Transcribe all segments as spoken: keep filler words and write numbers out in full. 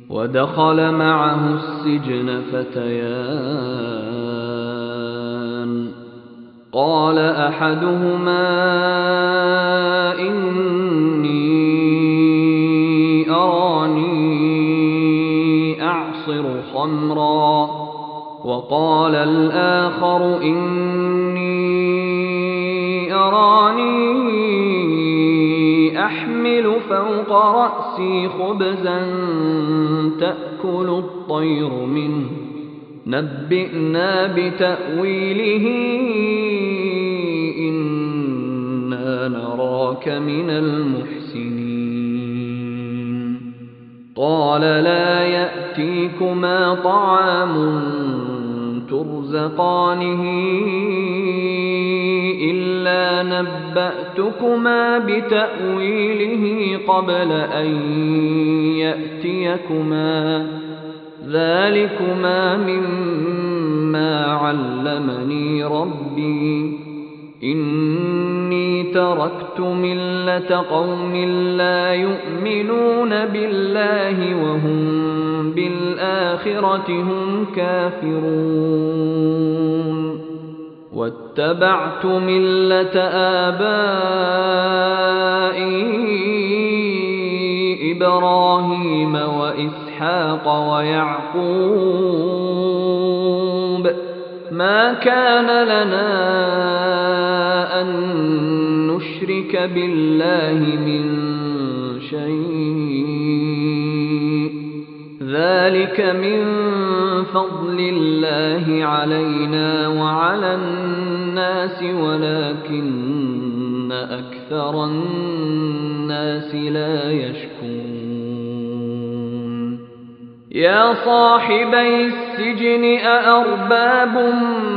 ودخل معه السجن فتيان قال أحدهما إني أراني أعصر خمرا وقال الآخر إني أراني أحمل فوق رأسي خبزا تأكل الطير منه نبئنا بتأويله إنا نراك من المحسنين قال لا يأتيكما طعام ترزقانه إلا نبأتكما بتأويله قبل أن يأتيكما ذلكما مما علمني ربي إني تركت ملة قوم لا يؤمنون بالله وهم بالآخرة هم كافرون واتبعت ملة آبائي إبراهيم وإسحاق ويعقوب ما كان لنا أن نشرك بالله من شيء ذلك من فضل الله علينا وعلى الناس ولكن أكثر الناس لا يشكرون يا صاحبي السجن أأرباب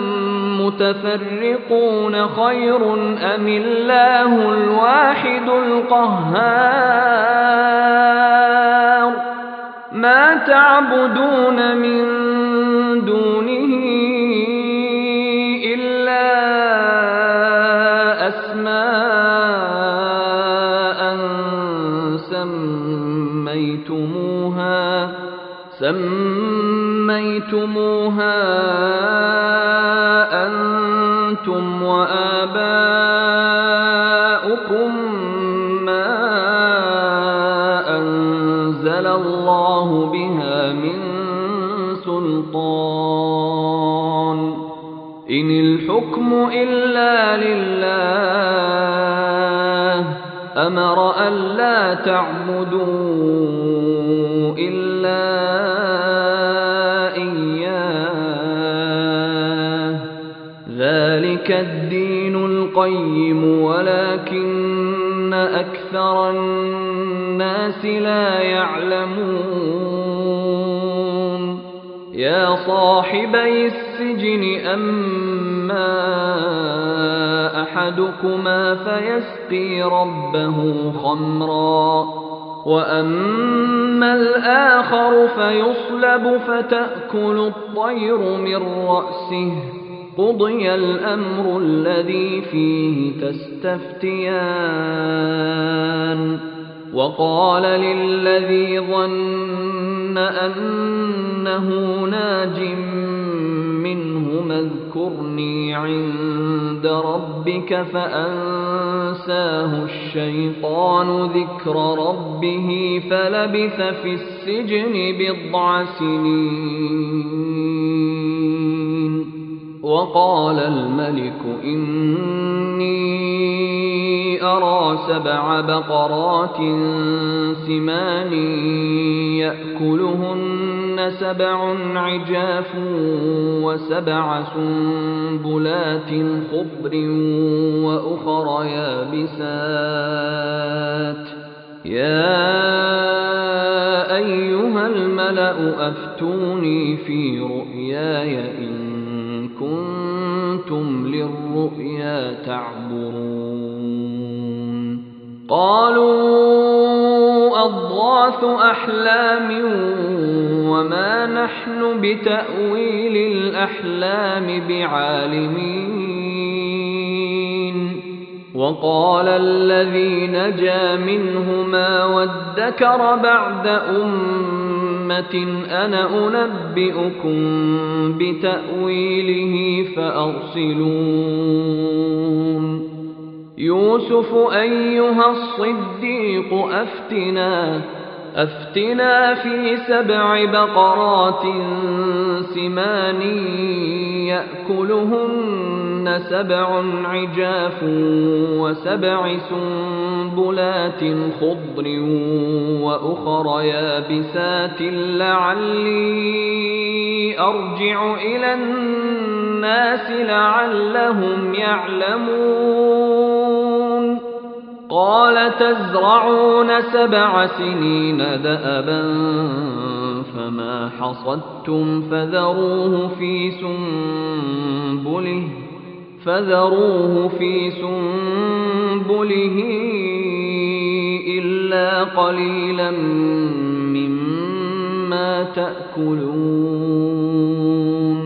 متفرقون خير أم الله الواحد القهار ما تعبدون من دونه إلا أسماء سميتموها سميتموها أنتم وآباؤكم ما أنزل الله بها من سلطان إن الحكم إلا لله أمر ألا تعبدوا إلا إياه ذلك الدين القيم ولكن أكثر الناس لا يعلمون يا صاحبي السجن أما أحدكما فيسقي ربه خمرا وأما الآخر فيصلب فتأكل الطير من رأسه قضي الأمر الذي فيه تستفتيان وقال للذي ظن أنه ناج منهما اذكرني عند ربك فأنساه الشيطان ذكر ربه فلبث في السجن بضع سنين وقال الملك إني أرى سبع بقرات سمان يأكلهن سبع عجاف وسبع سنبلات خضر وأخر يابسات يا أيها الملأ أفتوني في رؤياي إن كنتم للرؤيا تعبرون قالوا أضغاث أحلام وما نحن بتأويل الأحلام بعالمين وقال الذي نجا منهما وادكر بعد أمة أمة أنا أنبئكم بتأويله فأرسلون يوسف أيها الصديق أفتنا أفتنا في سبع بقرات سمان يأكلهن سبع عجاف وسبع سنبلات خضر وأخر يابسات لعلي أرجع إلى الناس لعلهم يعلمون قال تزرعون سبع سنين دأبا فما حصدتم فذروه في سنبله فذروه في سنبله إلا قليلا مما تأكلون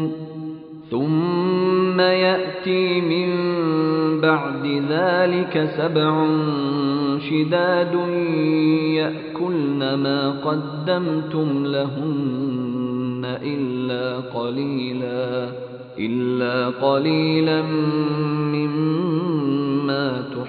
ثم يأتي من بعد ذلك سبع شداد يأكلن ما قدمتم لهن إلا قليلا إلا قليلا مما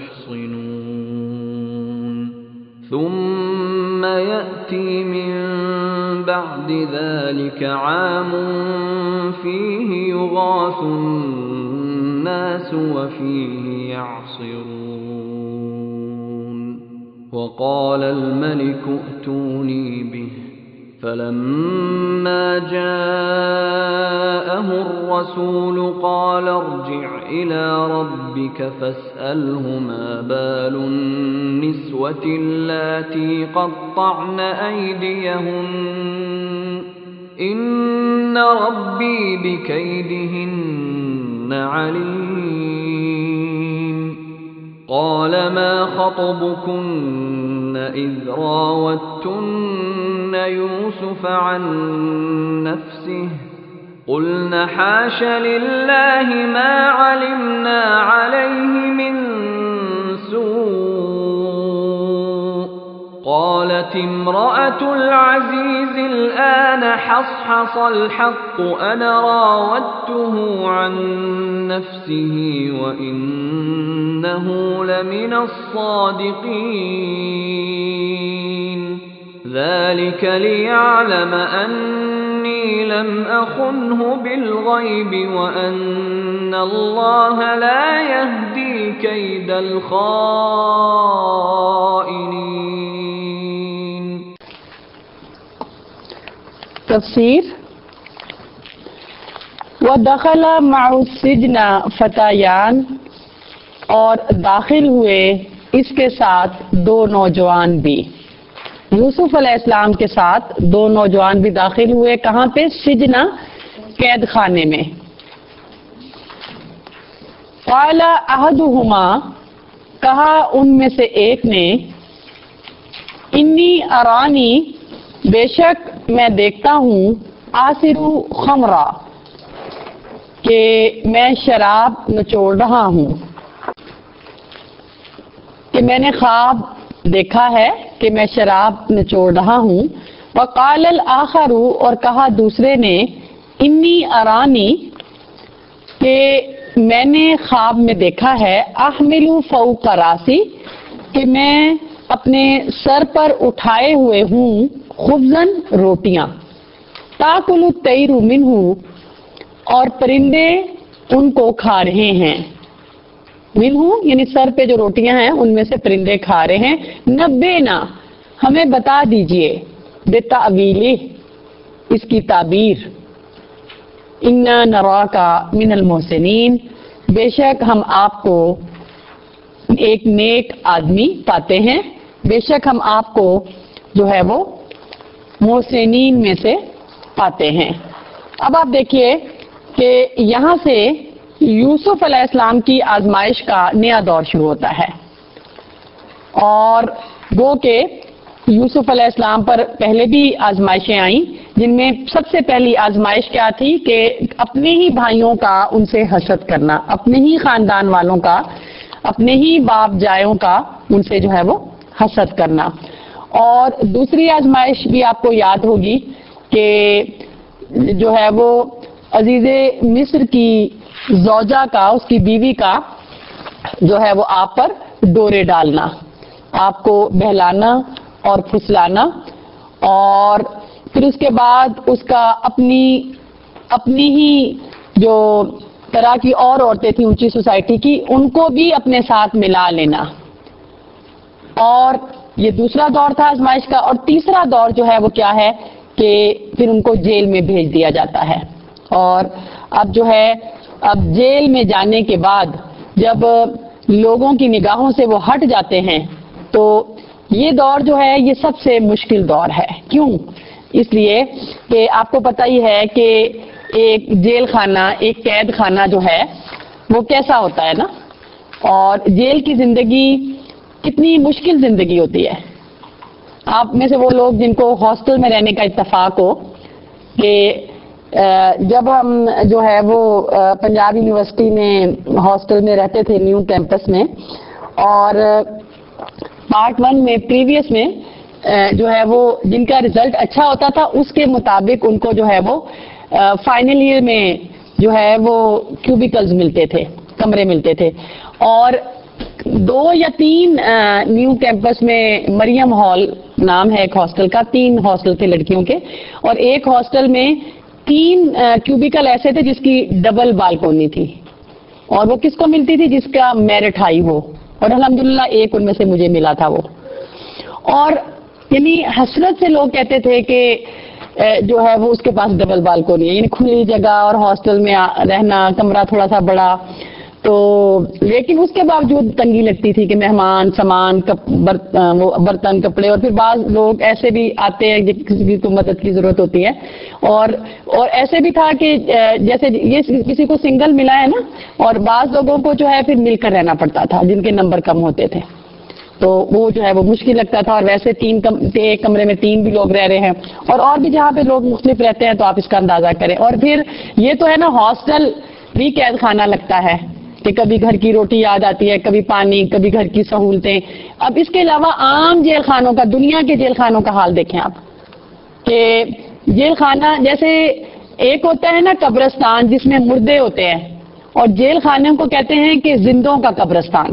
تحصنون ثم يأتي من بعد ذلك عام فيه يغاث الناس وفيه يعصرون وقال الملك ائتوني به فلما جاءه الرسول قال ارجع إلى ربك فاسأله ما بال النسوة اللاتي قطعن أيديهن إن ربي بكيدهن عليم قال ما خطبكن إذ راوتن يوسف عن نفسه قلن حاش لله ما علمنا عليه من سوء قالت امرأة العزيز الآن حصحص الحق أنا راودته عن نفسه وإنه لمن الصادقين ذلك ليعلم أني لم أخنه بالغيب وأن الله لا يهدي كيد الخائنين. तफसीर वदखला माउसिजना फतायान और दाखिल हुए इसके साथ दो नौजवान भी। यूसुफ अलैहिस्सलाम के साथ दो नौजवान भी दाखिल हुए। कहाँ पे? सिजना, कैद खाने में। क़ाला अहदुहुमा, कहा उनमें से एक ने, इन्नी अरानी, बेशक मैं देखता हूँ, आसिरु खमरा, कि मैं शराब निचोड़ रहा हूँ, कि मैंने ख्वाब देखा है कि मैं शराब निचोड़ रहा हूँ। वक़ाल अल आखरू, और कहा दूसरे ने, इन्नी अरानी, कि मैंने ख्वाब में देखा है, अहमिलु फौक़ रासी, कि मैं अपने सर पर उठाए हुए हूँ खुब्ज़न, रोटियां, ताकुलु तैरु मिन्हु, और परिंदे उनको खा रहे हैं। मिन्हु यानी सर पे जो रोटियां हैं उनमें से परिंदे खा रहे हैं। नब्बे ना, हमें बता दीजिए, बेतावीली, इसकी ताबीर। इन्ना नराका मिनल मोहसिनीन, बेशक हम आपको एक नेक आदमी पाते हैं, बेशक हम आपको जो है वो मोहसिनीन में से पाते हैं। अब आप देखिए कि यहाँ से यूसुफ अलैहिस्सलाम की आजमाइश का नया दौर शुरू होता है। और वो के यूसुफ अलैहिस्सलाम पर पहले भी आजमाइशें आई, जिनमें सबसे पहली आजमाइश क्या थी कि अपने ही भाइयों का उनसे हसद करना, अपने ही खानदान वालों का, अपने ही बाप जायों का उनसे जो है वो हसद करना। और दूसरी आजमाइश भी आपको याद होगी کہ جو ہے وہ عزیز مصر کی زوجہ کا، اس کی بیوی کا جو ہے وہ آپ پر ڈورے ڈالنا، آپ کو بہلانا اور پھسلانا، اور پھر اس کے بعد اس کا اپنی اپنی ہی جو طرح کی اور عورتیں تھیں اونچی سوسائٹی کی، ان کو بھی اپنے ساتھ ملا لینا. اور یہ دوسرا دور تھا آزمائش کا. اور تیسرا دور جو ہے وہ کیا ہے کہ پھر ان کو جیل میں بھیج دیا جاتا ہے. اور اب جو ہے اب جیل میں جانے کے بعد جب لوگوں کی نگاہوں سے وہ ہٹ جاتے ہیں تو یہ دور جو ہے یہ سب سے مشکل دور ہے. کیوں؟ اس لیے کہ آپ کو پتہ ہی ہے کہ ایک جیل خانہ، ایک قید خانہ جو ہے وہ کیسا ہوتا ہے نا، اور جیل کی زندگی کتنی مشکل زندگی ہوتی ہے. آپ میں سے وہ لوگ جن کو ہاسٹل میں رہنے کا اتفاق ہو کہ جب ہم جو ہے وہ پنجاب یونیورسٹی میں ہاسٹل میں رہتے تھے نیو کیمپس میں، اور پارٹ ون میں پریویس میں جو ہے وہ جن کا رزلٹ اچھا ہوتا تھا اس کے مطابق ان کو جو ہے وہ فائنل ایئر میں جو ہے وہ کیوبیکلز ملتے تھے، کمرے ملتے تھے. اور دو یا تین نیو کیمپس میں مریم ہال نام ہے ایک ہاسٹل کا، تین ہاسٹل تھے لڑکیوں کے، اور ایک ہاسٹل میں تین کیوبیکل ایسے تھے جس کی ڈبل بالکونی تھی، اور وہ کس کو ملتی تھی؟ جس کا میرٹ ہائی ہو، اور الحمدللہ ایک ان میں سے مجھے ملا تھا وہ. اور یعنی حسرت سے لوگ کہتے تھے کہ جو ہے وہ اس کے پاس ڈبل بالکونی ہے، یعنی کھلی جگہ اور ہاسٹل میں رہنا، کمرہ تھوڑا سا بڑا، تو لیکن اس کے باوجود تنگی لگتی تھی کہ مہمان سامان وہ برتن کپڑے، اور پھر بعض لوگ ایسے بھی آتے ہیں کسی کو مدد کی ضرورت ہوتی ہے. اور اور ایسے بھی تھا کہ جیسے یہ کسی کو سنگل ملا ہے نا، اور بعض لوگوں کو جو ہے پھر مل کر رہنا پڑتا تھا جن کے نمبر کم ہوتے تھے، تو وہ جو ہے وہ مشکل لگتا تھا. اور ویسے تین کم ایک کمرے میں تین بھی لوگ رہ رہے ہیں، اور اور بھی جہاں پہ لوگ مختلف رہتے ہیں تو آپ اس کا اندازہ کریں. اور پھر یہ تو ہے نا ہاسٹل بھی قید خانہ لگتا ہے کہ کبھی گھر کی روٹی یاد آتی ہے، کبھی پانی، کبھی گھر کی سہولتیں. اب اس کے علاوہ عام جیل خانوں کا، دنیا کے جیل خانوں کا حال دیکھیں آپ، کہ جیل خانہ جیسے ایک ہوتا ہے نا قبرستان جس میں مردے ہوتے ہیں، اور جیل خانے کو کہتے ہیں کہ زندوں کا قبرستان،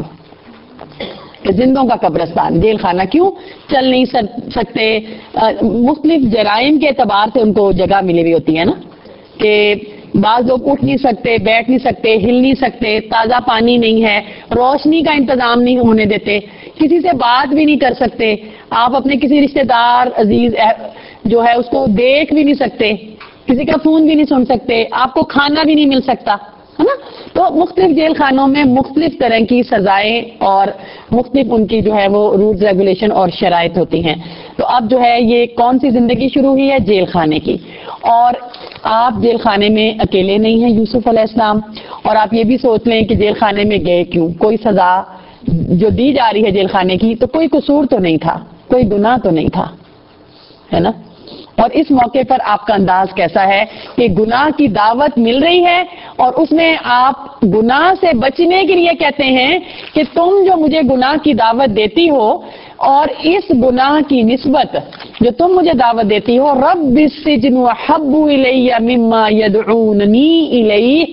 زندوں کا قبرستان جیل خانہ. کیوں؟ چل نہیں سکتے، مختلف جرائم کے اعتبار سے ان کو جگہ ملی ہوئی ہوتی ہے نا، کہ بعض لوگ اٹھ نہیں سکتے، بیٹھ نہیں سکتے، ہل نہیں سکتے، تازہ پانی نہیں ہے، روشنی کا انتظام نہیں ہونے دیتے، کسی سے بات بھی نہیں کر سکتے، آپ اپنے کسی رشتہ دار عزیز جو ہے اس کو دیکھ بھی نہیں سکتے، کسی کا فون بھی نہیں سن سکتے، آپ کو کھانا بھی نہیں مل سکتا ہے نا. تو مختلف جیل خانوں میں مختلف طرح کی سزائیں اور مختلف ان کی جو ہے وہ رولز ریگولیشن اور شرائط ہوتی ہیں. تو اب جو ہے یہ کون سی زندگی شروع ہوئی ہے؟ جیل خانے کی. اور آپ جیل خانے میں اکیلے نہیں ہیں یوسف علیہ السلام، اور آپ یہ بھی سوچ لیں کہ جیل خانے میں گئے کیوں؟ کوئی سزا جو دی جا رہی ہے جیل خانے کی تو کوئی قصور تو نہیں تھا، کوئی گناہ تو نہیں تھا، ہے نا. اور اس موقع پر آپ کا انداز کیسا ہے کہ گناہ کی دعوت مل رہی ہے، اور اس میں آپ گناہ سے بچنے کے لیے کہتے ہیں کہ تم جو مجھے گناہ کی دعوت دیتی ہو، اور اس گناہ کی نسبت جو تم مجھے دعوت دیتی ہو، رب السجن احب الی مما یدعوننی الیہ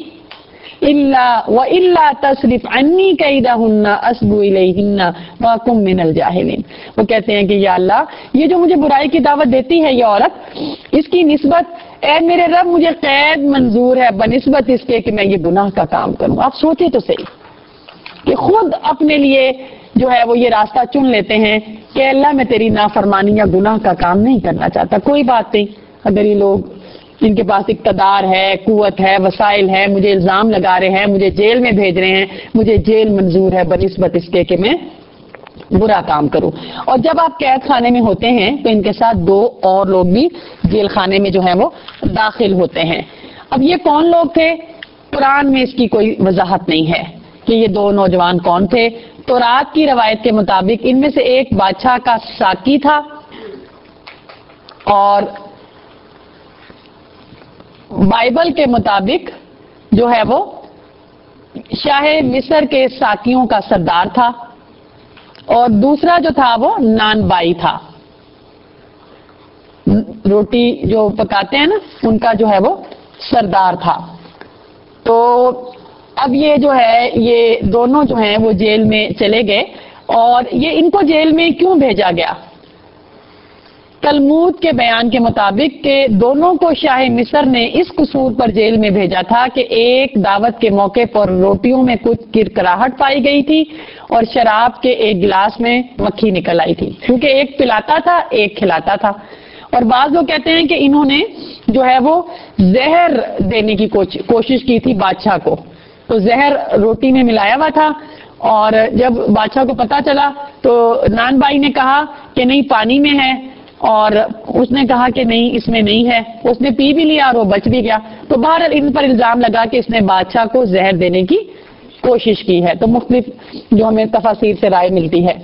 الا والا تصرف عنی کیدہن اصب الیہن واکن من الجاہلین. وہ کہتے ہیں کہ یا اللہ یہ جو مجھے برائی کی دعوت دیتی ہے یہ عورت، اس کی نسبت اے میرے رب مجھے قید منظور ہے بنسبت اس کے کہ میں یہ گناہ کا کام کروں. آپ سوچیں تو صحیح کہ خود اپنے لیے جو ہے وہ یہ راستہ چن لیتے ہیں کہ اللہ میں تیری نافرمانی یا گناہ کا کام نہیں کرنا چاہتا. کوئی بات نہیں، اگر یہ لوگ جن کے پاس اقتدار ہے، قوت ہے، وسائل ہے، مجھے الزام لگا رہے ہیں، مجھے جیل میں بھیج رہے ہیں، مجھے جیل منظور ہے بنسبت اس کے کہ میں برا کام کروں. اور جب آپ قید خانے میں ہوتے ہیں تو ان کے ساتھ دو اور لوگ بھی جیل خانے میں جو ہے وہ داخل ہوتے ہیں. اب یہ کون لوگ تھے؟ قرآن میں اس کی کوئی وضاحت نہیں ہے کہ یہ دو نوجوان کون تھے. تورات کی روایت کے مطابق ان میں سے ایک بادشاہ کا ساقی تھا، اور بائبل کے مطابق جو ہے وہ شاہ مصر کے ساقیوں کا سردار تھا، اور دوسرا جو تھا وہ نان بائی تھا. روٹی جو پکاتے ہیں نا ان کا جو ہے وہ سردار تھا. تو اب یہ جو ہے یہ دونوں جو ہیں وہ جیل میں چلے گئے. اور یہ ان کو جیل میں کیوں بھیجا گیا؟ تلمود کے بیان کے مطابق کہ دونوں کو شاہ مصر نے اس قصور پر جیل میں بھیجا تھا کہ ایک دعوت کے موقع پر روٹیوں میں کچھ کرکراہٹ پائی گئی تھی اور شراب کے ایک گلاس میں مکھی نکل آئی تھی، کیونکہ ایک پلاتا تھا ایک کھلاتا تھا. اور بعض لوگ کہتے ہیں کہ انہوں نے جو ہے وہ زہر دینے کی کوشش کی تھی بادشاہ کو. تو زہر روٹی میں ملایا ہوا تھا اور جب بادشاہ کو پتا چلا تو نان بھائی نے کہا کہ نہیں پانی میں ہے، اور اس نے کہا کہ نہیں اس میں نہیں ہے. اس نے پی بھی لیا اور وہ بچ بھی گیا. تو بہرحال ان پر الزام لگا کہ اس نے بادشاہ کو زہر دینے کی کوشش کی ہے. تو مختلف جو ہمیں تفاسیر سے رائے ملتی ہے.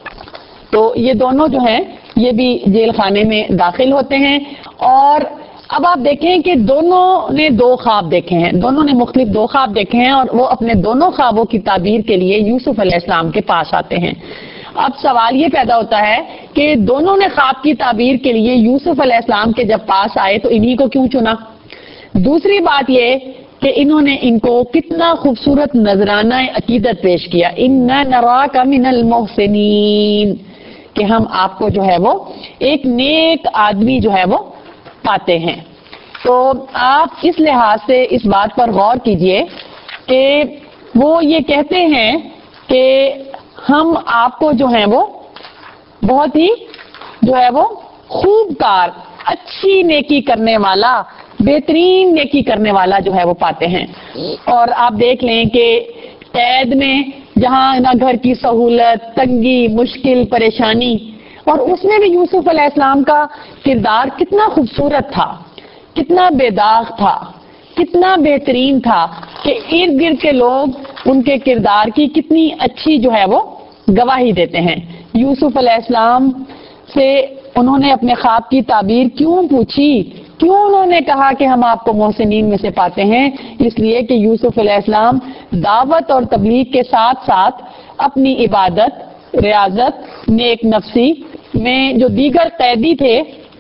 تو یہ دونوں جو ہیں یہ بھی جیل خانے میں داخل ہوتے ہیں. اور اب آپ دیکھیں کہ دونوں نے دو خواب دیکھے ہیں، دونوں نے مختلف دو خواب دیکھے ہیں اور وہ اپنے دونوں خوابوں کی تعبیر کے لیے یوسف علیہ السلام کے پاس آتے ہیں. اب سوال یہ پیدا ہوتا ہے کہ دونوں نے خواب کی تعبیر کے لیے یوسف علیہ السلام کے جب پاس آئے تو انہی کو کیوں چنا؟ دوسری بات یہ کہ انہوں نے ان کو کتنا خوبصورت نذرانہ عقیدت پیش کیا، اِنَّا نَرَاكَ مِنَ الْمُحْسِنِينَ، کہ ہم آپ کو جو ہے وہ ایک نیک آدمی جو ہے وہ پاتے ہیں. تو آپ اس لحاظ سے اس بات پر غور کیجئے کہ وہ یہ کہتے ہیں کہ ہم آپ کو جو ہیں وہ بہت ہی جو ہے وہ خوب کار، اچھی نیکی کرنے والا، بہترین نیکی کرنے والا جو ہے وہ پاتے ہیں. اور آپ دیکھ لیں کہ قید میں جہاں نہ گھر کی سہولت، تنگی، مشکل، پریشانی، اور اس میں بھی یوسف علیہ السلام کا کردار کتنا خوبصورت تھا، کتنا بے داغ تھا، کتنا بہترین تھا کہ ارد گرد کے لوگ ان کے کردار کی کتنی اچھی جو ہے وہ گواہی دیتے ہیں. یوسف علیہ السلام سے انہوں نے اپنے خواب کی تعبیر کیوں پوچھی، کیوں انہوں نے کہا کہ ہم آپ کو محسنین میں سے پاتے ہیں؟ اس لیے کہ یوسف علیہ السلام دعوت اور تبلیغ کے ساتھ ساتھ اپنی عبادت، ریاضت، نیک نفسی میں جو دیگر قیدی تھے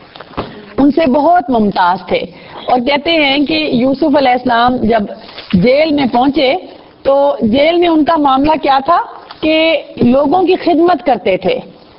ان سے بہت ممتاز تھے. اور کہتے ہیں کہ یوسف علیہ السلام جب جیل میں پہنچے تو جیل میں ان کا معاملہ کیا تھا کہ لوگوں کی خدمت کرتے تھے،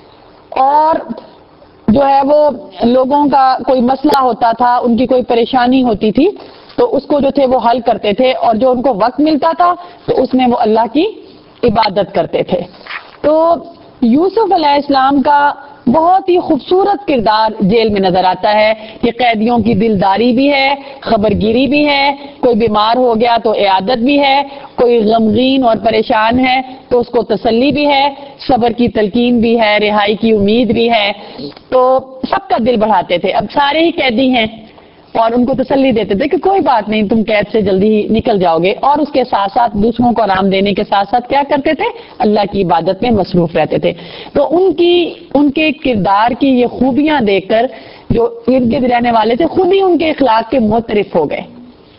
اور جو ہے وہ لوگوں کا کوئی مسئلہ ہوتا تھا، ان کی کوئی پریشانی ہوتی تھی تو اس کو جو تھے وہ حل کرتے تھے، اور جو ان کو وقت ملتا تھا تو اس میں وہ اللہ کی عبادت کرتے تھے. تو یوسف علیہ السلام کا بہت ہی خوبصورت کردار جیل میں نظر آتا ہے کہ قیدیوں کی دلداری بھی ہے، خبرگیری بھی ہے، کوئی بیمار ہو گیا تو عیادت بھی ہے، کوئی غمگین اور پریشان ہے تو اس کو تسلی بھی ہے، صبر کی تلقین بھی ہے، رہائی کی امید بھی ہے. تو سب کا دل بڑھاتے تھے. اب سارے ہی قیدی ہیں اور ان کو تسلی دیتے تھے کہ کوئی بات نہیں، تم قید سے جلدی ہی نکل جاؤ گے. اور اس کے ساتھ ساتھ دوسروں کو آرام دینے کے ساتھ ساتھ کیا کرتے تھے؟ اللہ کی عبادت میں مصروف رہتے تھے. تو ان کی ان کے کردار کی یہ خوبیاں دیکھ کر جو ارد گرد رہنے والے تھے خود ہی ان کے اخلاق کے معترف ہو گئے.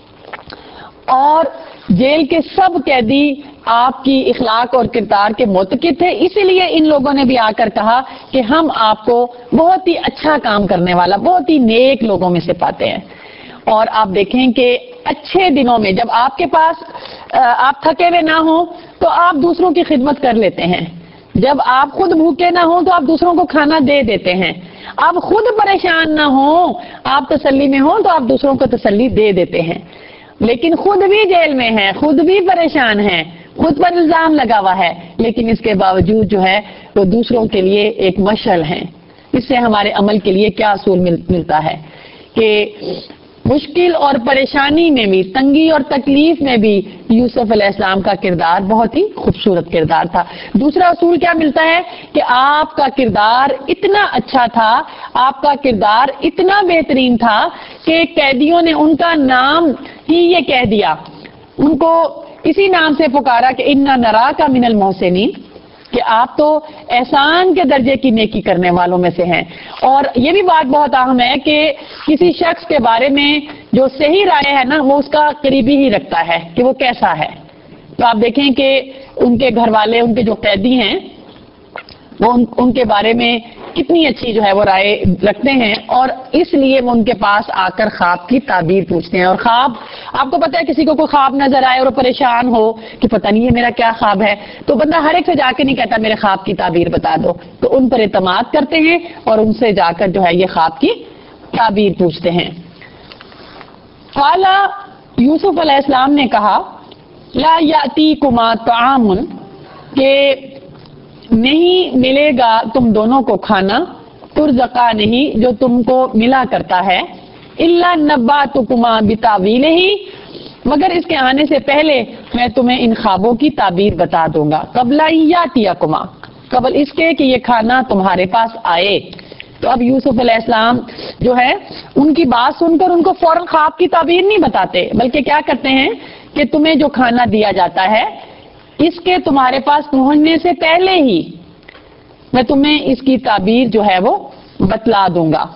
اور جیل کے سب قیدی آپ کی اخلاق اور کردار کے معتقد تھے، اسی لیے ان لوگوں نے بھی آ کر کہا کہ ہم آپ کو بہت ہی اچھا کام کرنے والا، بہت ہی نیک لوگوں میں سے پاتے ہیں. اور آپ دیکھیں کہ اچھے دنوں میں جب آپ کے پاس آپ تھکے ہوئے نہ ہوں تو آپ دوسروں کی خدمت کر لیتے ہیں، جب آپ خود بھوکے نہ ہوں تو آپ دوسروں کو کھانا دے دیتے ہیں، آپ خود پریشان نہ ہوں، آپ تسلی میں ہوں تو آپ دوسروں کو تسلی دے دیتے ہیں. لیکن خود بھی جیل میں ہیں، خود بھی پریشان ہیں، خود پر الزام لگا ہوا ہے، لیکن اس کے باوجود جو ہے وہ دوسروں کے لیے ایک مشعل ہیں. اس سے ہمارے عمل کے لیے کیا اصول ملتا ہے کہ مشکل اور پریشانی میں بھی، تنگی اور تکلیف میں بھی یوسف علیہ السلام کا کردار بہت ہی خوبصورت کردار تھا. دوسرا اصول کیا ملتا ہے کہ آپ کا کردار اتنا اچھا تھا، آپ کا کردار اتنا بہترین تھا کہ قیدیوں نے ان کا نام ہی یہ کہہ دیا، ان کو اسی نام سے پکارا کہ اِنَّا نَرَاكَ مِنَ الْمُحْسِنِينَ، کہ آپ تو احسان کے درجے کی نیکی کرنے والوں میں سے ہیں. اور یہ بھی بات بہت اہم ہے کہ کسی شخص کے بارے میں جو صحیح رائے ہے نا وہ اس کا قریبی ہی رکھتا ہے کہ وہ کیسا ہے. تو آپ دیکھیں کہ ان کے گھر والے، ان کے جو قیدی ہیں وہ ان, ان کے بارے میں کتنی اچھی جو ہے وہ رائے رکھتے ہیں اور اس لیے وہ ان کے پاس آ کر خواب کی تعبیر پوچھتے ہیں. اور خواب آپ کو پتہ ہے کسی کو کوئی خواب نظر آئے اور وہ پریشان ہو کہ پتہ نہیں ہے میرا کیا خواب ہے, تو بندہ ہر ایک سے جا کے نہیں کہتا میرے خواب کی تعبیر بتا دو, تو ان پر اعتماد کرتے ہیں اور ان سے جا کر جو ہے یہ خواب کی تعبیر پوچھتے ہیں. قال یوسف علیہ السلام نے کہا لا یاتیکما طعام, کہ نہیں ملے گا تم دونوں کو کھانا, ترزقا نہیں جو تم کو ملا کرتا ہے, الا نباتکما بتاویلہ, مگر اس کے آنے سے پہلے میں تمہیں ان خوابوں کی تعبیر بتا دوں گا, قبل یاتیکما, قبل اس کے کہ یہ کھانا تمہارے پاس آئے. تو اب یوسف علیہ السلام جو ہے ان کی بات سن کر ان کو فوراً خواب کی تعبیر نہیں بتاتے, بلکہ کیا کرتے ہیں کہ تمہیں جو کھانا دیا جاتا ہے اس کے تمہارے پاس پہنچنے سے پہلے ہی میں تمہیں اس کی تعبیر جو ہے وہ بتلا دوں گا.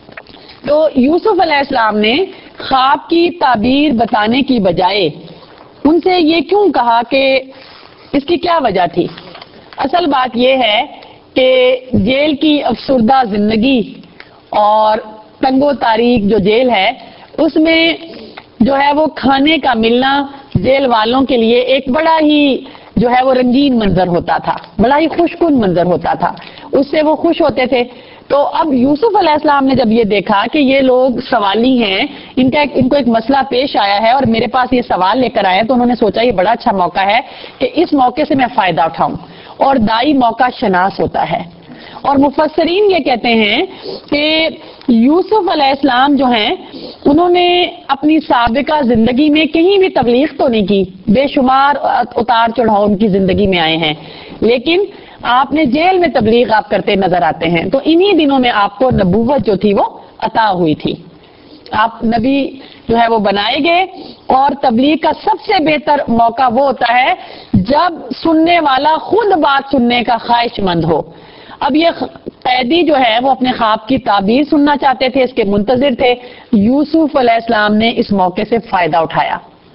تو یوسف علیہ السلام نے خواب کی تعبیر بتانے کی بجائے ان سے یہ کیوں کہا, کہ اس کی کیا وجہ تھی؟ اصل بات یہ ہے کہ جیل کی افسردہ زندگی اور تنگ و تاریک جو جیل ہے اس میں جو ہے وہ کھانے کا ملنا جیل والوں کے لیے ایک بڑا ہی جو ہے وہ رنگین منظر ہوتا تھا, بڑا ہی خوش کن منظر ہوتا تھا, اس سے وہ خوش ہوتے تھے. تو اب یوسف علیہ السلام نے جب یہ دیکھا کہ یہ لوگ سوالی ہیں, ان کا ان کو ایک مسئلہ پیش آیا ہے اور میرے پاس یہ سوال لے کر آئے, تو انہوں نے سوچا یہ بڑا اچھا موقع ہے کہ اس موقع سے میں فائدہ اٹھاؤں, اور دائی موقع شناس ہوتا ہے. اور مفسرین یہ کہتے ہیں کہ یوسف علیہ السلام جو ہیں انہوں نے اپنی سابقہ زندگی میں کہیں بھی تبلیغ تو نہیں کی, بے شمار اتار چڑھاؤ ان کی زندگی میں آئے ہیں, لیکن آپ نے جیل میں تبلیغ آپ کرتے نظر آتے ہیں. تو انہی دنوں میں آپ کو نبوت جو تھی وہ عطا ہوئی تھی, آپ نبی جو ہے وہ بنائے گئے. اور تبلیغ کا سب سے بہتر موقع وہ ہوتا ہے جب سننے والا خود بات سننے کا خواہش مند ہو. اب یہ قیدی جو ہے وہ اپنے خواب کی تعبیر سننا چاہتے تھے, اس کے منتظر تھے. یوسف علیہ السلام نے اس موقع سے فائدہ اٹھایا.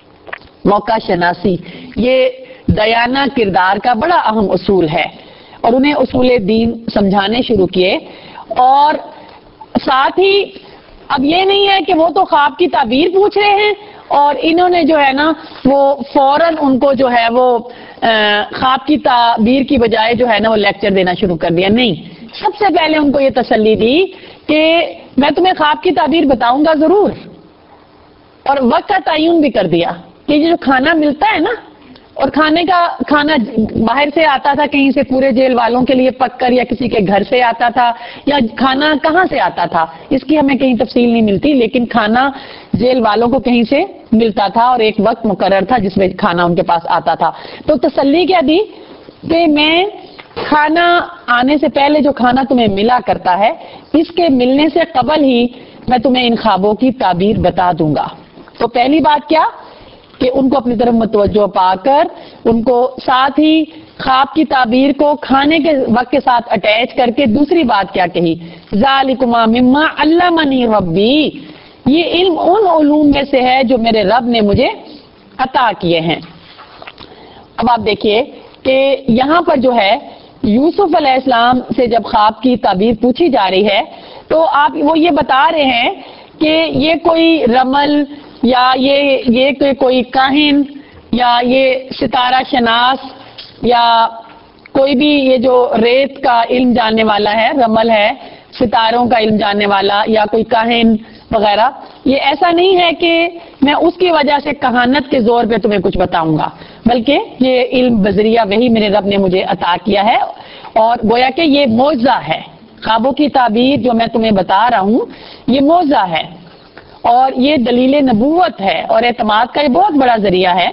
موقع شناسی یہ دیانہ کردار کا بڑا اہم اصول ہے, اور انہیں اصول دین سمجھانے شروع کیے. اور ساتھ ہی اب یہ نہیں ہے کہ وہ تو خواب کی تعبیر پوچھ رہے ہیں اور انہوں نے جو ہے نا وہ فوراً ان کو جو ہے وہ خواب کی تعبیر کی بجائے جو ہے نا وہ لیکچر دینا شروع کر دیا. نہیں, سب سے پہلے ان کو یہ تسلی دی کہ میں تمہیں خواب کی تعبیر بتاؤں گا ضرور, اور وقت کا تعین بھی کر دیا کہ یہ جو کھانا ملتا ہے نا, اور کھانے کا کھانا باہر سے آتا تھا کہیں سے پورے جیل والوں کے لیے پک کر, یا کسی کے گھر سے آتا تھا, یا کھانا کہاں سے آتا تھا اس کی ہمیں کہیں تفصیل نہیں ملتی, لیکن کھانا جیل والوں کو کہیں سے ملتا تھا اور ایک وقت مقرر تھا جس میں کھانا ان کے پاس آتا تھا. تو تسلی کیا دی کہ میں کھانا آنے سے پہلے جو کھانا تمہیں ملا کرتا ہے اس کے ملنے سے قبل ہی میں تمہیں ان خوابوں کی تعبیر بتا دوں گا. تو پہلی بات کیا کہ ان کو اپنی طرف متوجہ پا کر ان کو ساتھ ہی خواب کی تعبیر کو کھانے کے وقت کے ساتھ اٹیچ کر کے دوسری بات کیا کہی, ذالکما مما علمنی ربی, یہ علم ان علوم میں سے ہے جو میرے رب نے مجھے عطا کیے ہیں. اب آپ دیکھیے کہ یہاں پر جو ہے یوسف علیہ السلام سے جب خواب کی تعبیر پوچھی جا رہی ہے تو آپ وہ یہ بتا رہے ہیں کہ یہ کوئی رمل یا یہ یہ کہ کوئی کاہن یا یہ ستارہ شناس یا کوئی بھی یہ جو ریت کا علم جاننے والا ہے, رمل ہے, ستاروں کا علم جاننے والا یا کوئی کاہن وغیرہ, یہ ایسا نہیں ہے کہ میں اس کی وجہ سے کہانت کے زور پہ تمہیں کچھ بتاؤں گا, بلکہ یہ علم بذریعہ وہی میرے رب نے مجھے عطا کیا ہے. اور گویا کہ یہ معجزہ ہے, خوابوں کی تعبیر جو میں تمہیں بتا رہا ہوں یہ معجزہ ہے اور یہ دلیل نبوت ہے اور اعتماد کا یہ بہت بڑا ذریعہ ہے.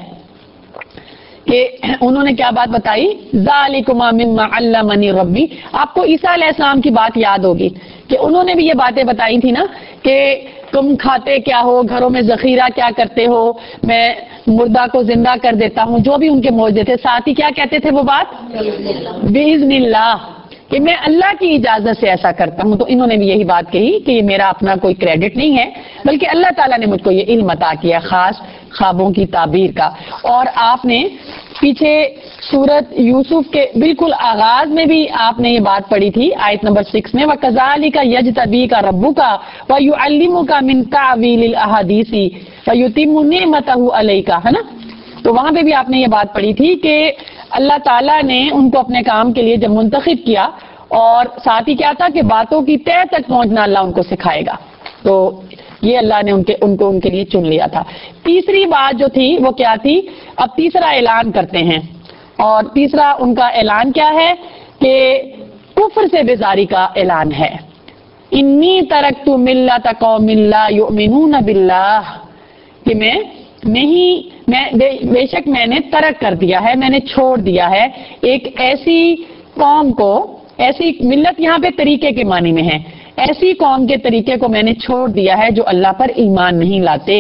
کہ انہوں نے کیا بات بتائی, ذالکما مما علمنی ربی. آپ کو عیسیٰ علیہ السلام کی بات یاد ہوگی کہ انہوں نے بھی یہ باتیں بتائی تھی نا کہ تم کھاتے کیا ہو, گھروں میں ذخیرہ کیا کرتے ہو, میں مردہ کو زندہ کر دیتا ہوں, جو بھی ان کے معجزے تھے. ساتھ ہی کیا کہتے تھے وہ بات, باذن اللہ, کہ میں اللہ کی اجازت سے ایسا کرتا ہوں. تو انہوں نے بھی یہی بات کہی کہ یہ میرا اپنا کوئی کریڈٹ نہیں ہے بلکہ اللہ تعالیٰ نے مجھ کو یہ علم عطا کیا خاص خوابوں کی تعبیر کا. اور آپ نے پیچھے سورت یوسف کے بالکل آغاز میں بھی آپ نے یہ بات پڑھی تھی آیت نمبر سکس میں وَكَذَلِكَ يَجْتَبِيكَ رَبُّكَ وَيُعَلِّمُكَ مِن تَعْوِيلِ الْأَحَادِيثِ وَيُتِمُّ نِعْمَتَهُ عَلَيْكَ، ہے نا. تو وہاں پہ بھی آپ نے یہ بات پڑھی تھی کہ اللہ تعالیٰ نے ان کو اپنے کام کے لیے جب منتخب کیا اور ساتھ ہی کیا تھا کہ باتوں کی تہ تک پہنچنا اللہ ان کو سکھائے گا. تو یہ اللہ نے ان کے ان کو ان کے لیے چن لیا تھا. تیسری بات جو تھی وہ کیا تھی؟ اب تیسرا اعلان کرتے ہیں اور تیسرا ان کا اعلان کیا ہے کہ کفر سے بیزاری کا اعلان ہے. انی ترکت ملت قوم لا یؤمنون باللہ، کہ میں نہیں میں بے, بے شک میں نے ترک کر دیا ہے، میں نے چھوڑ دیا ہے ایک ایسی قوم کو. ایسی ملت یہاں پہ طریقے کے معنی میں ہے، ایسی قوم کے طریقے کو میں نے چھوڑ دیا ہے جو اللہ پر ایمان نہیں لاتے.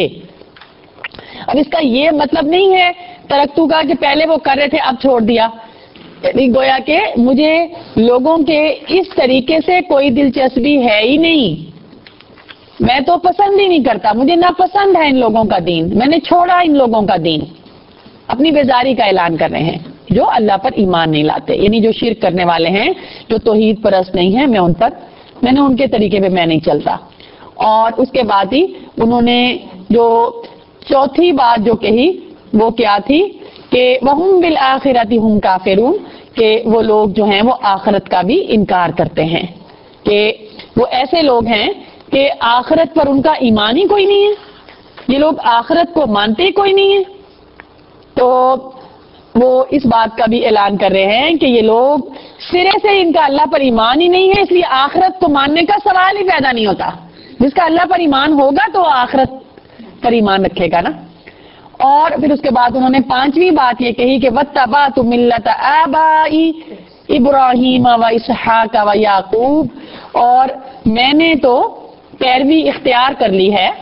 اب اس کا یہ مطلب نہیں ہے ترکتو کا کہ پہلے وہ کر رہے تھے اب چھوڑ دیا. گویا کہ مجھے لوگوں کے اس طریقے سے کوئی دلچسپی ہے ہی نہیں، میں تو پسند ہی نہیں کرتا، مجھے ناپسند ہے ان لوگوں کا دین، میں نے چھوڑا ان لوگوں کا دین. اپنی بیزاری کا اعلان کر رہے ہیں جو اللہ پر ایمان نہیں لاتے، یعنی جو شرک کرنے والے ہیں، جو توحید پرست نہیں ہیں، میں ان پر میں نے ان کے طریقے پہ میں نہیں چلتا. اور اس کے بعد ہی انہوں نے جو چوتھی بات جو کہی وہ کیا تھی کہ وَهُمْ بِالْآخِرَةِ هُمْ كَافِرُونَ، کہ وہ لوگ جو ہیں وہ آخرت کا بھی انکار کرتے ہیں، کہ وہ ایسے لوگ ہیں کہ آخرت پر ان کا ایمان ہی کوئی نہیں ہے، یہ لوگ آخرت کو مانتے ہی کوئی نہیں ہے. تو وہ اس بات کا بھی اعلان کر رہے ہیں کہ یہ لوگ سرے سے ان کا اللہ پر ایمان ہی نہیں ہے، اس لیے آخرت کو ماننے کا سوال ہی پیدا نہیں ہوتا. جس کا اللہ پر ایمان ہوگا تو آخرت پر ایمان رکھے گا نا. اور پھر اس کے بعد انہوں نے پانچویں بات یہ کہی کہ وَاتَّبَعْتُ مِلَّةَ آبَائِي ابراہیم و اسحاق و یعقوب، اور میں نے تو پیروی اختیار کر لی ہے،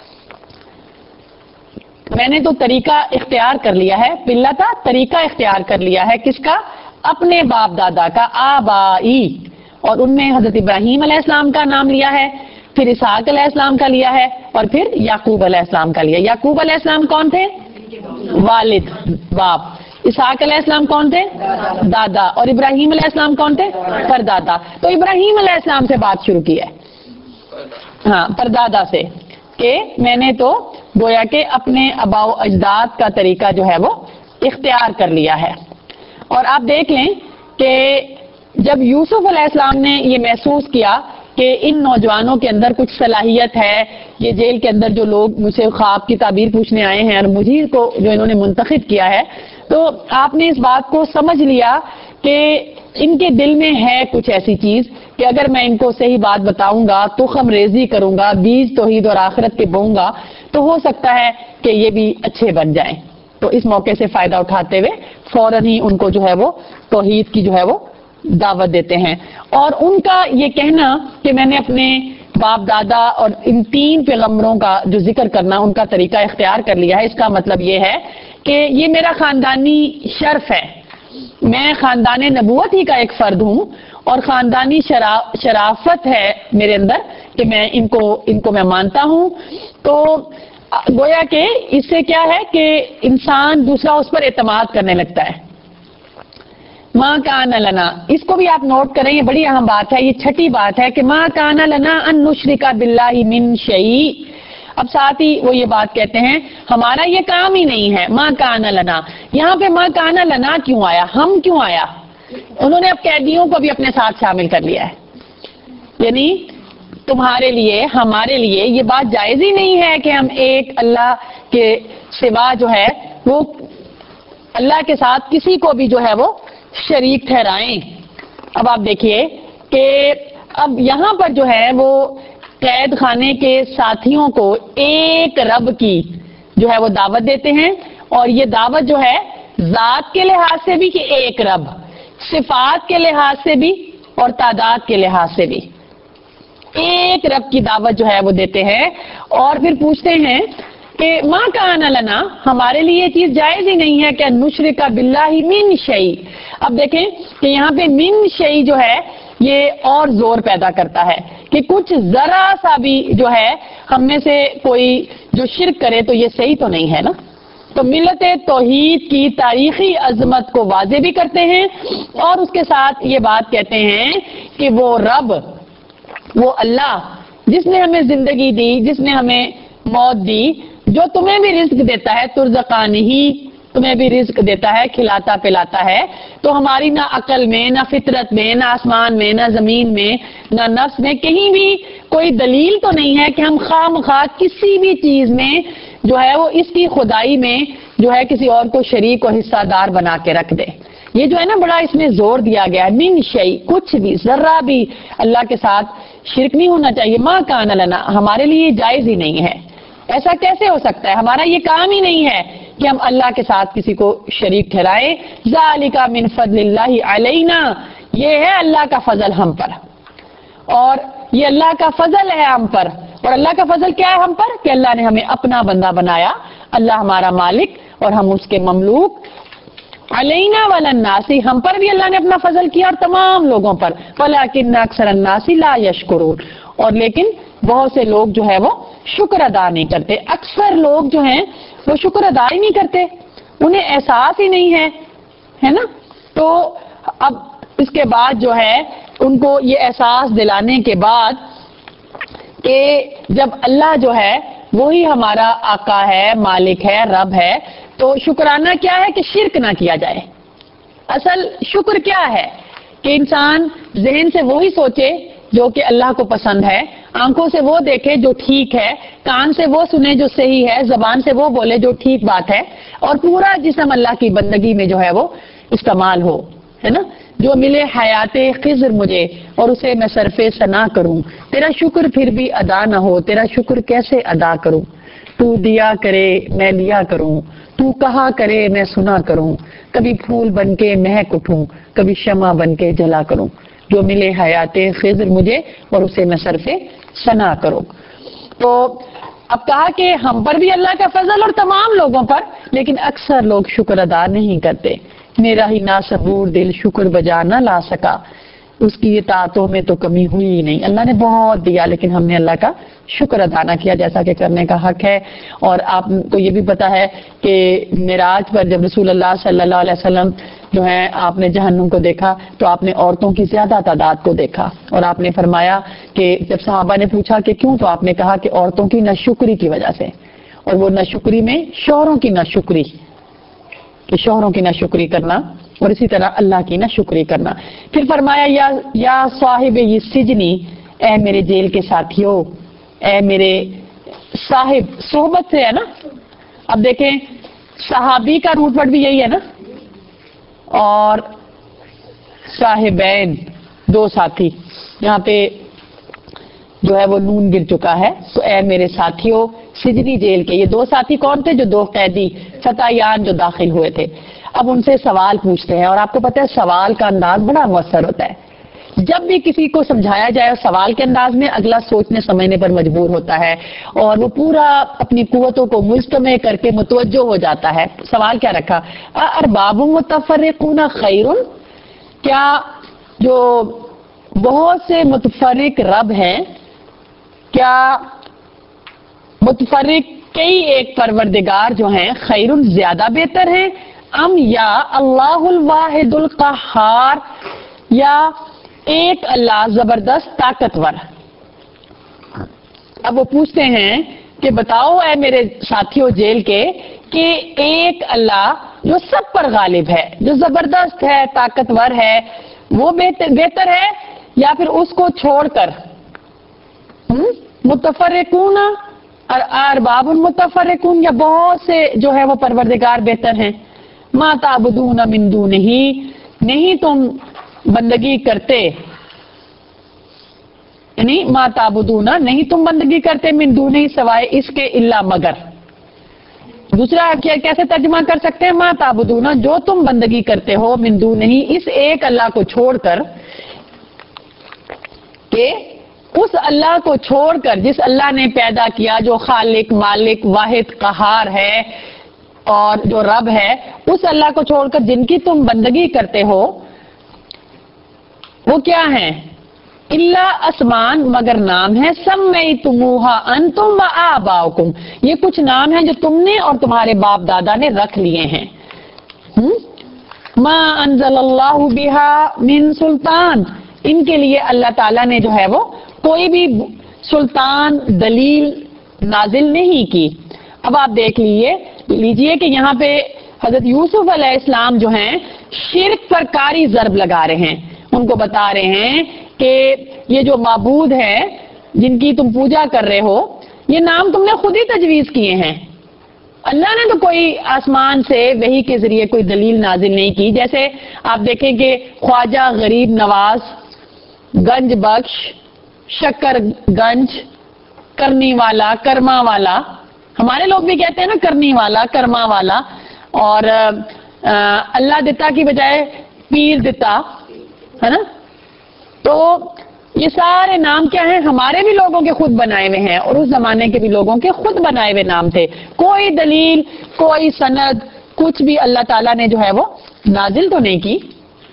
میں نے تو طریقہ اختیار کر لیا ہے، ملت طریقہ اختیار کر لیا ہے کس کا؟ اپنے باپ دادا کا، آبائی. اور ان میں حضرت ابراہیم علیہ السلام کا نام لیا ہے، پھر اسحاق علیہ السلام کا لیا ہے، اور پھر یعقوب علیہ السلام کا لیا. یعقوب علیہ السلام کون تھے؟ والد، باپ. اسحاق علیہ السلام کون تھے؟ دادا. اور ابراہیم علیہ السلام کون تھے؟ پردادا. تو ابراہیم علیہ السلام سے بات شروع کی ہے، ہاں پردادا سے، کہ میں نے تو گویا کہ اپنے آباء و اجداد کا طریقہ جو ہے وہ اختیار کر لیا ہے. اور آپ دیکھ لیں کہ جب یوسف علیہ السلام نے یہ محسوس کیا کہ ان نوجوانوں کے اندر کچھ صلاحیت ہے، یہ جیل کے اندر جو لوگ مجھ سے خواب کی تعبیر پوچھنے آئے ہیں اور مجھے کو جو انہوں نے منتخب کیا ہے، تو آپ نے اس بات کو سمجھ لیا کہ ان کے دل میں ہے کچھ ایسی چیز کہ اگر میں ان کو صحیح بات بتاؤں گا، تخم ریزی کروں گا، بیج توحید اور آخرت کے بوں گا، تو ہو سکتا ہے کہ یہ بھی اچھے بن جائیں. تو اس موقع سے فائدہ اٹھاتے ہوئے فوراً ہی ان کو جو ہے وہ توحید کی جو ہے وہ دعوت دیتے ہیں. اور ان کا یہ کہنا کہ میں نے اپنے باپ دادا اور ان تین پیغمبروں کا جو ذکر کرنا ان کا طریقہ اختیار کر لیا ہے، اس کا مطلب یہ ہے کہ یہ میرا خاندانی شرف ہے، میں خاندان نبوت ہی کا ایک فرد ہوں اور خاندانی شرافت ہے میرے اندر کہ میں ان کو ان کو میں مانتا ہوں. تو گویا کہ اس سے کیا ہے کہ انسان دوسرا اس پر اعتماد کرنے لگتا ہے. ماں کان لنا، اس کو بھی آپ نوٹ کریں، یہ بڑی اہم بات ہے، یہ چھٹی بات ہے کہ ماں کان لنا ان نشرک باللہ من شیء. اب ساتھ ہی وہ یہ بات کہتے ہیں ہمارا یہ کام ہی نہیں ہے. ماں کان لنا، یہاں پہ ماں کان لنا کیوں آیا، ہم کیوں آیا؟ انہوں نے اب قیدیوں کو بھی اپنے ساتھ شامل کر لیا ہے، یعنی تمہارے لیے ہمارے لیے یہ بات جائز ہی نہیں ہے کہ ہم ایک اللہ کے سوا جو ہے وہ اللہ کے ساتھ کسی کو بھی جو ہے وہ شریک ٹھہرائیں. اب آپ دیکھیے کہ اب یہاں پر جو ہے وہ قید خانے کے ساتھیوں کو ایک رب کی جو ہے وہ دعوت دیتے ہیں، اور یہ دعوت جو ہے ذات کے لحاظ سے بھی کہ ایک رب، صفات کے لحاظ سے بھی اور تعداد کے لحاظ سے بھی ایک رب کی دعوت جو ہے وہ دیتے ہیں. اور پھر پوچھتے ہیں کہ ماں کان لنا، ہمارے لیے یہ چیز جائز ہی نہیں ہے کہ نشرک باللہ من شیء. اب دیکھیں کہ یہاں پہ من شیء جو ہے یہ اور زور پیدا کرتا ہے کہ کچھ ذرا سا بھی جو ہے ہم میں سے کوئی جو شرک کرے تو یہ صحیح تو نہیں ہے نا. تو ملت توحید کی تاریخی عظمت کو واضح بھی کرتے ہیں اور اس کے ساتھ یہ بات کہتے ہیں کہ وہ رب، وہ اللہ جس نے ہمیں زندگی دی، جس نے ہمیں موت دی، جو تمہیں بھی رزق دیتا ہے، ترزقانی، تمہیں بھی رزق دیتا ہے، کھلاتا پلاتا ہے. تو ہماری نہ عقل میں، نہ فطرت میں، نہ آسمان میں، نہ زمین میں، نہ نفس میں کہیں بھی کوئی دلیل تو نہیں ہے کہ ہم خواہ مخواہ کسی بھی چیز میں جو ہے وہ اس کی خدائی میں جو ہے کسی اور کو شریک اور حصہ دار بنا کے رکھ دے. یہ جو ہے نا بڑا اس میں زور دیا گیا ہے، من شیء، کچھ بھی ذرہ بھی اللہ کے ساتھ شرک نہیں ہونا چاہیے. ما کان لنا، ہمارے لیے جائز ہی نہیں ہے. ایسا کیسے ہو سکتا ہے؟ ہمارا یہ کام ہی نہیں ہے کہ ہم اللہ کے ساتھ کسی کو شریک ٹھہرائیں. ذالک من فضل اللہ علینا، یہ ہے اللہ کا فضل ہم پر، اور یہ اللہ کا فضل ہے ہم پر. اور اللہ کا فضل کیا ہے ہم پر؟ کہ اللہ نے ہمیں اپنا بندہ بنایا، اللہ ہمارا مالک اور ہم اس کے مملوک. علینا وعلی الناس، ہم پر بھی اللہ نے اپنا فضل کیا اور تمام لوگوں پر. ولکن اکثر الناس لا یشکرون، اور لیکن بہت سے لوگ جو ہے وہ شکر ادا نہیں کرتے. اکثر لوگ جو ہیں وہ شکر ادا ہی نہیں کرتے، انہیں احساس ہی نہیں ہے، ہے نا. تو اب اس کے بعد جو ہے ان کو یہ احساس دلانے کے بعد کہ جب اللہ جو ہے وہی ہمارا آقا ہے، مالک ہے، رب ہے، تو شکرانہ کیا ہے کہ شرک نہ کیا جائے. اصل شکر کیا ہے کہ انسان ذہن سے وہی سوچے جو کہ اللہ کو پسند ہے، آنکھوں سے وہ دیکھے جو ٹھیک ہے، کان سے وہ سنے جو صحیح ہے، زبان سے وہ بولے جو ٹھیک بات ہے، اور پورا جسم اللہ کی بندگی میں جو ہے وہ استعمال ہو، ہے نا. جو ملے حیات خضر مجھے اور اسے میں صرف ثنا کروں، تیرا شکر پھر بھی ادا نہ ہو، تیرا شکر کیسے ادا کروں. تو دیا کرے میں لیا کروں، تو کہا کرے میں سنا کروں، کبھی پھول بن کے مہک اٹھوں، کبھی شمع بن کے جلا کروں. جو ملے حیات خضر مجھے اور اسے میں صرف ثنا کروں. تو اب کہا کہ ہم پر بھی اللہ کا فضل اور تمام لوگوں پر، لیکن اکثر لوگ شکر ادا نہیں کرتے. میرا ہی ناصبور دل شکر بجا نہ لا سکا، اس کی اطاعتوں میں تو کمی ہوئی ہی نہیں. اللہ نے بہت دیا لیکن ہم نے اللہ کا شکر ادا نہ کیا، جیسا کہ کرنے کا حق ہے. اور آپ کو یہ بھی پتا ہے کہ معراج پر جب رسول اللہ صلی اللہ علیہ وسلم جو ہے آپ نے جہنم کو دیکھا تو آپ نے عورتوں کی زیادہ تعداد کو دیکھا، اور آپ نے فرمایا کہ جب صحابہ نے پوچھا کہ کیوں، تو آپ نے کہا کہ عورتوں کی ناشکری کی وجہ سے، اور وہ ناشکری میں شوہروں کی ناشکری، کہ شوہروں کی ناشکری کرنا اور اسی طرح اللہ کی ناشکری کرنا. پھر فرمایا یا یا صاحب یہ سجنی، اے میرے جیل کے ساتھیوں، اے میرے صاحب، صحبت سے ہے نا. اب دیکھیں صحابی کا روٹ ورڈ بھی یہی ہے نا، اور صاحبین دو ساتھی، یہاں پہ جو ہے وہ نون گر چکا ہے. تو اے میرے ساتھیوں، سجنی جیل کے یہ دو ساتھی کون تھے؟ جو دو قیدی فتایان جو داخل ہوئے تھے. اب ان سے سوال پوچھتے ہیں، اور آپ کو پتہ ہے سوال کا انداز بڑا مؤثر ہوتا ہے. جب بھی کسی کو سمجھایا جائے سوال کے انداز میں، اگلا سوچنے سمجھنے پر مجبور ہوتا ہے اور وہ پورا اپنی قوتوں کو مجتمع کر کے متوجہ ہو جاتا ہے. سوال کیا رکھا؟ ارباب متفرقون خیر، کیا جو بہت سے متفرق رب ہیں، کیا متفرق کئی ایک پروردگار جو ہیں خیر زیادہ بہتر ہیں، ام یا اللہ الواحد القہار، یا ایک اللہ زبردست طاقتور. اب وہ پوچھتے ہیں کہ بتاؤ اے میرے ساتھیوں جیل کے کہ ایک اللہ جو سب پر غالب ہے، جو زبردست ہے، طاقتور ہے، وہ بہتر بہتر ہے، یا پھر اس کو چھوڑ کر متفرقون ارباب متفرقون، یا بہت سے جو ہے وہ پروردگار بہتر ہیں. ما تعبدون من دونہ، نہیں تم بندگی کرتے، یعنی ما تعبدون، نہیں تم بندگی کرتے، من دونہ سوائے اس کے، الا مگر. دوسرا کیسے ترجمہ کر سکتے ہیں؟ ما تعبدون، جو تم بندگی کرتے ہو، من دونہ، اس ایک اللہ کو چھوڑ کر، کہ اس اللہ کو چھوڑ کر جس اللہ نے پیدا کیا، جو خالق، مالک، واحد، قہار ہے اور جو رب ہے، اس اللہ کو چھوڑ کر جن کی تم بندگی کرتے ہو وہ کیا ہیں؟ इल्ला आसमान मगर नाम है सम्मयतुमूहा अंतुम व आबाउकुम, ये कुछ नाम है जो तुमने और तुम्हारे बाप दादा ने रख लिए हैं। हुँ? मा अंज़लल्लाहु बिहा मिन सुल्तान, इनके लिए अल्लाह ताला ने जो है वो कोई भी सुल्तान दलील नाजिल नहीं की। अब आप देख लीजिए लीजिए कि यहाँ पे हजरत यूसुफ अलैहिस्सलाम जो हैं शिर्क पर कारी ज़र्ब लगा रहे हैं, उनको बता रहे हैं कि ये जो माबूद है जिनकी तुम पूजा कर रहे हो, ये नाम तुमने खुद ही तजवीज किए हैं, अल्लाह ने तो कोई आसमान से वही के जरिए कोई दलील नाजिल नहीं की। जैसे आप देखें कि ख्वाजा गरीब नवाज, गंज बख्श, शक्कर गंज, करनी वाला, कर्मा वाला, हमारे लोग भी कहते हैं ना करनी वाला, कर्मा वाला, और आ, अल्लाह दिता की बजाय पीर दिता, है ना। तो ये सारे नाम क्या हैं, हमारे भी लोगों के खुद बनाए हुए हैं और उस जमाने के भी लोगों के खुद बनाए हुए नाम थे। कोई दलील, कोई सनद, कुछ भी अल्लाह ताला ने जो है वो नाजिल तो नहीं की।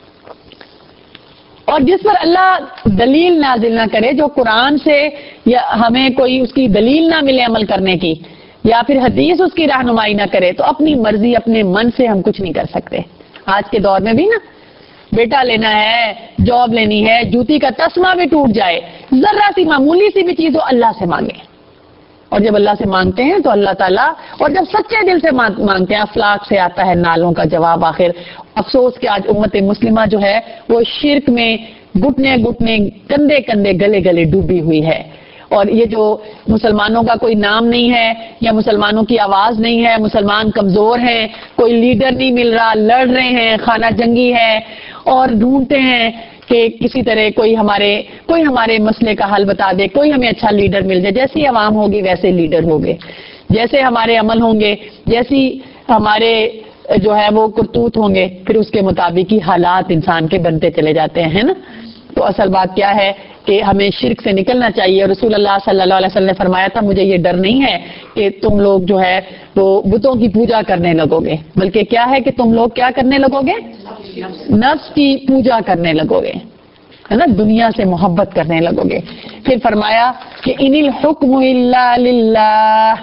और जिस पर अल्लाह दलील नाजिल ना करे, जो कुरान से या हमें कोई उसकी दलील ना मिले अमल करने की, या फिर हदीस उसकी रहनुमाई ना करे, तो अपनी मर्जी अपने मन से हम कुछ नहीं कर सकते। आज के दौर में भी ना, बेटा लेना है, जॉब लेनी है, जूती का तस्मा भी टूट जाए, जरा सी मामूली सी भी चीज हो अल्लाह से मांगे, और जब अल्लाह से मांगते हैं तो अल्लाह ताला, और जब सच्चे दिल से मांगते हैं, अफलाक से आता है नालों का जवाब। आखिर अफसोस कि आज उम्मत मुस्लिमा जो है वो शिर्क में घुटने घुटने, कंधे कंधे, गले गले डूबी हुई है। और ये जो मुसलमानों का कोई नाम नहीं है या मुसलमानों की आवाज नहीं है, मुसलमान कमजोर हैं, कोई लीडर नहीं मिल रहा, लड़ रहे हैं, खाना जंगी है, और ढूंढते हैं कि किसी तरह कोई हमारे कोई हमारे मसले का हल बता दे, कोई हमें अच्छा लीडर मिल जाए। जैसी आवाम होगी वैसे लीडर होंगे, जैसे हमारे अमल होंगे, जैसी हमारे जो है वो करतूत होंगे, फिर उसके मुताबिक ही हालात इंसान के बनते चले जाते हैं, है ना। तो असल बात क्या है कि हमें शिर्क से निकलना चाहिए। और रसूल अल्लाह सल्लल्लाहु अलैहि वसल्लम ने फरमाया था, मुझे ये डर नहीं है कि तुम लोग जो है वो बुतों की पूजा करने लगोगे, बल्कि क्या है कि तुम लोग क्या करने लगोगे, नफ्स की पूजा करने लगोगे, है ना, दुनिया से मोहब्बत करने लगोगे। फिर फरमाया कि इनिल हुक्मु इल्ला लिल्लाह,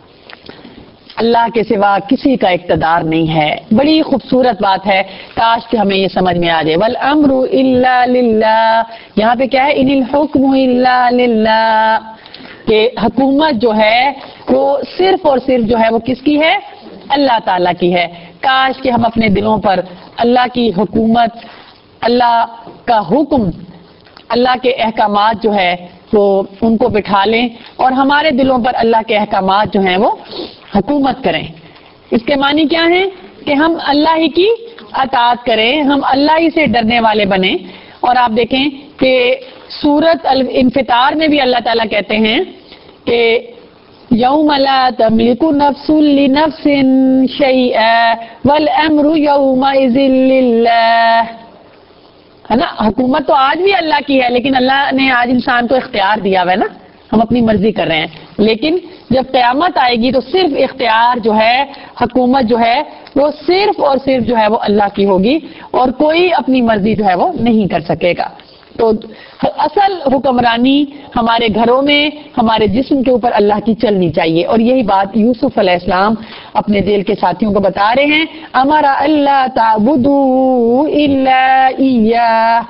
अल्लाह के सिवा किसी का इक़्तिदार नहीं है। बड़ी खूबसूरत बात है, काश कि हमें ये समझ में आ जाए। वल अम्रु इल्ला लिल्लाह, यहाँ पे क्या है, इनिल हुक्मु इल्ला लिल्लाह, कि हुकूमत जो है वो सिर्फ और सिर्फ जो है वो किसकी है, अल्लाह ताला की है। काश कि हम अपने दिलों पर अल्लाह की हुकूमत, अल्लाह का हुक्म, अल्लाह के अहकामात जो है वो उनको बिठा लें और हमारे दिलों पर अल्लाह के अहकामात जो हैं वो हुकूमत करें। इसके मानी क्या है कि हम अल्लाह ही की अताअत करें, हम अल्लाह ही से डरने वाले बने। और आप देखें कि सूरत अल इन्फितार में भी अल्लाह ताला कहते हैं कि यौम ला तमलिकु नफ्सुन लिनफ्सिन शैअन वल अम्रु यौमइज़िन लिल्लाह, है ना। हुकूमत तो आज भी अल्लाह की है, लेकिन अल्लाह ने आज इंसान को इख्तियार दिया हुआ है ना, हम अपनी मर्जी कर रहे हैं। लेकिन जब क़यामत आएगी तो सिर्फ इख्तियार जो है, हुकूमत जो है वो सिर्फ और सिर्फ जो है वो अल्लाह की होगी और कोई अपनी मर्जी जो है वो नहीं कर सकेगा। तो असल हुक्मरानी हमारे घरों में, हमारे जिस्म के ऊपर अल्लाह की चलनी चाहिए। और यही बात यूसुफ अलैहिस्सलाम अपने जेल के साथियों को बता रहे हैं, अमरा अल्लाह ताबुदू इल्ला इय्याह,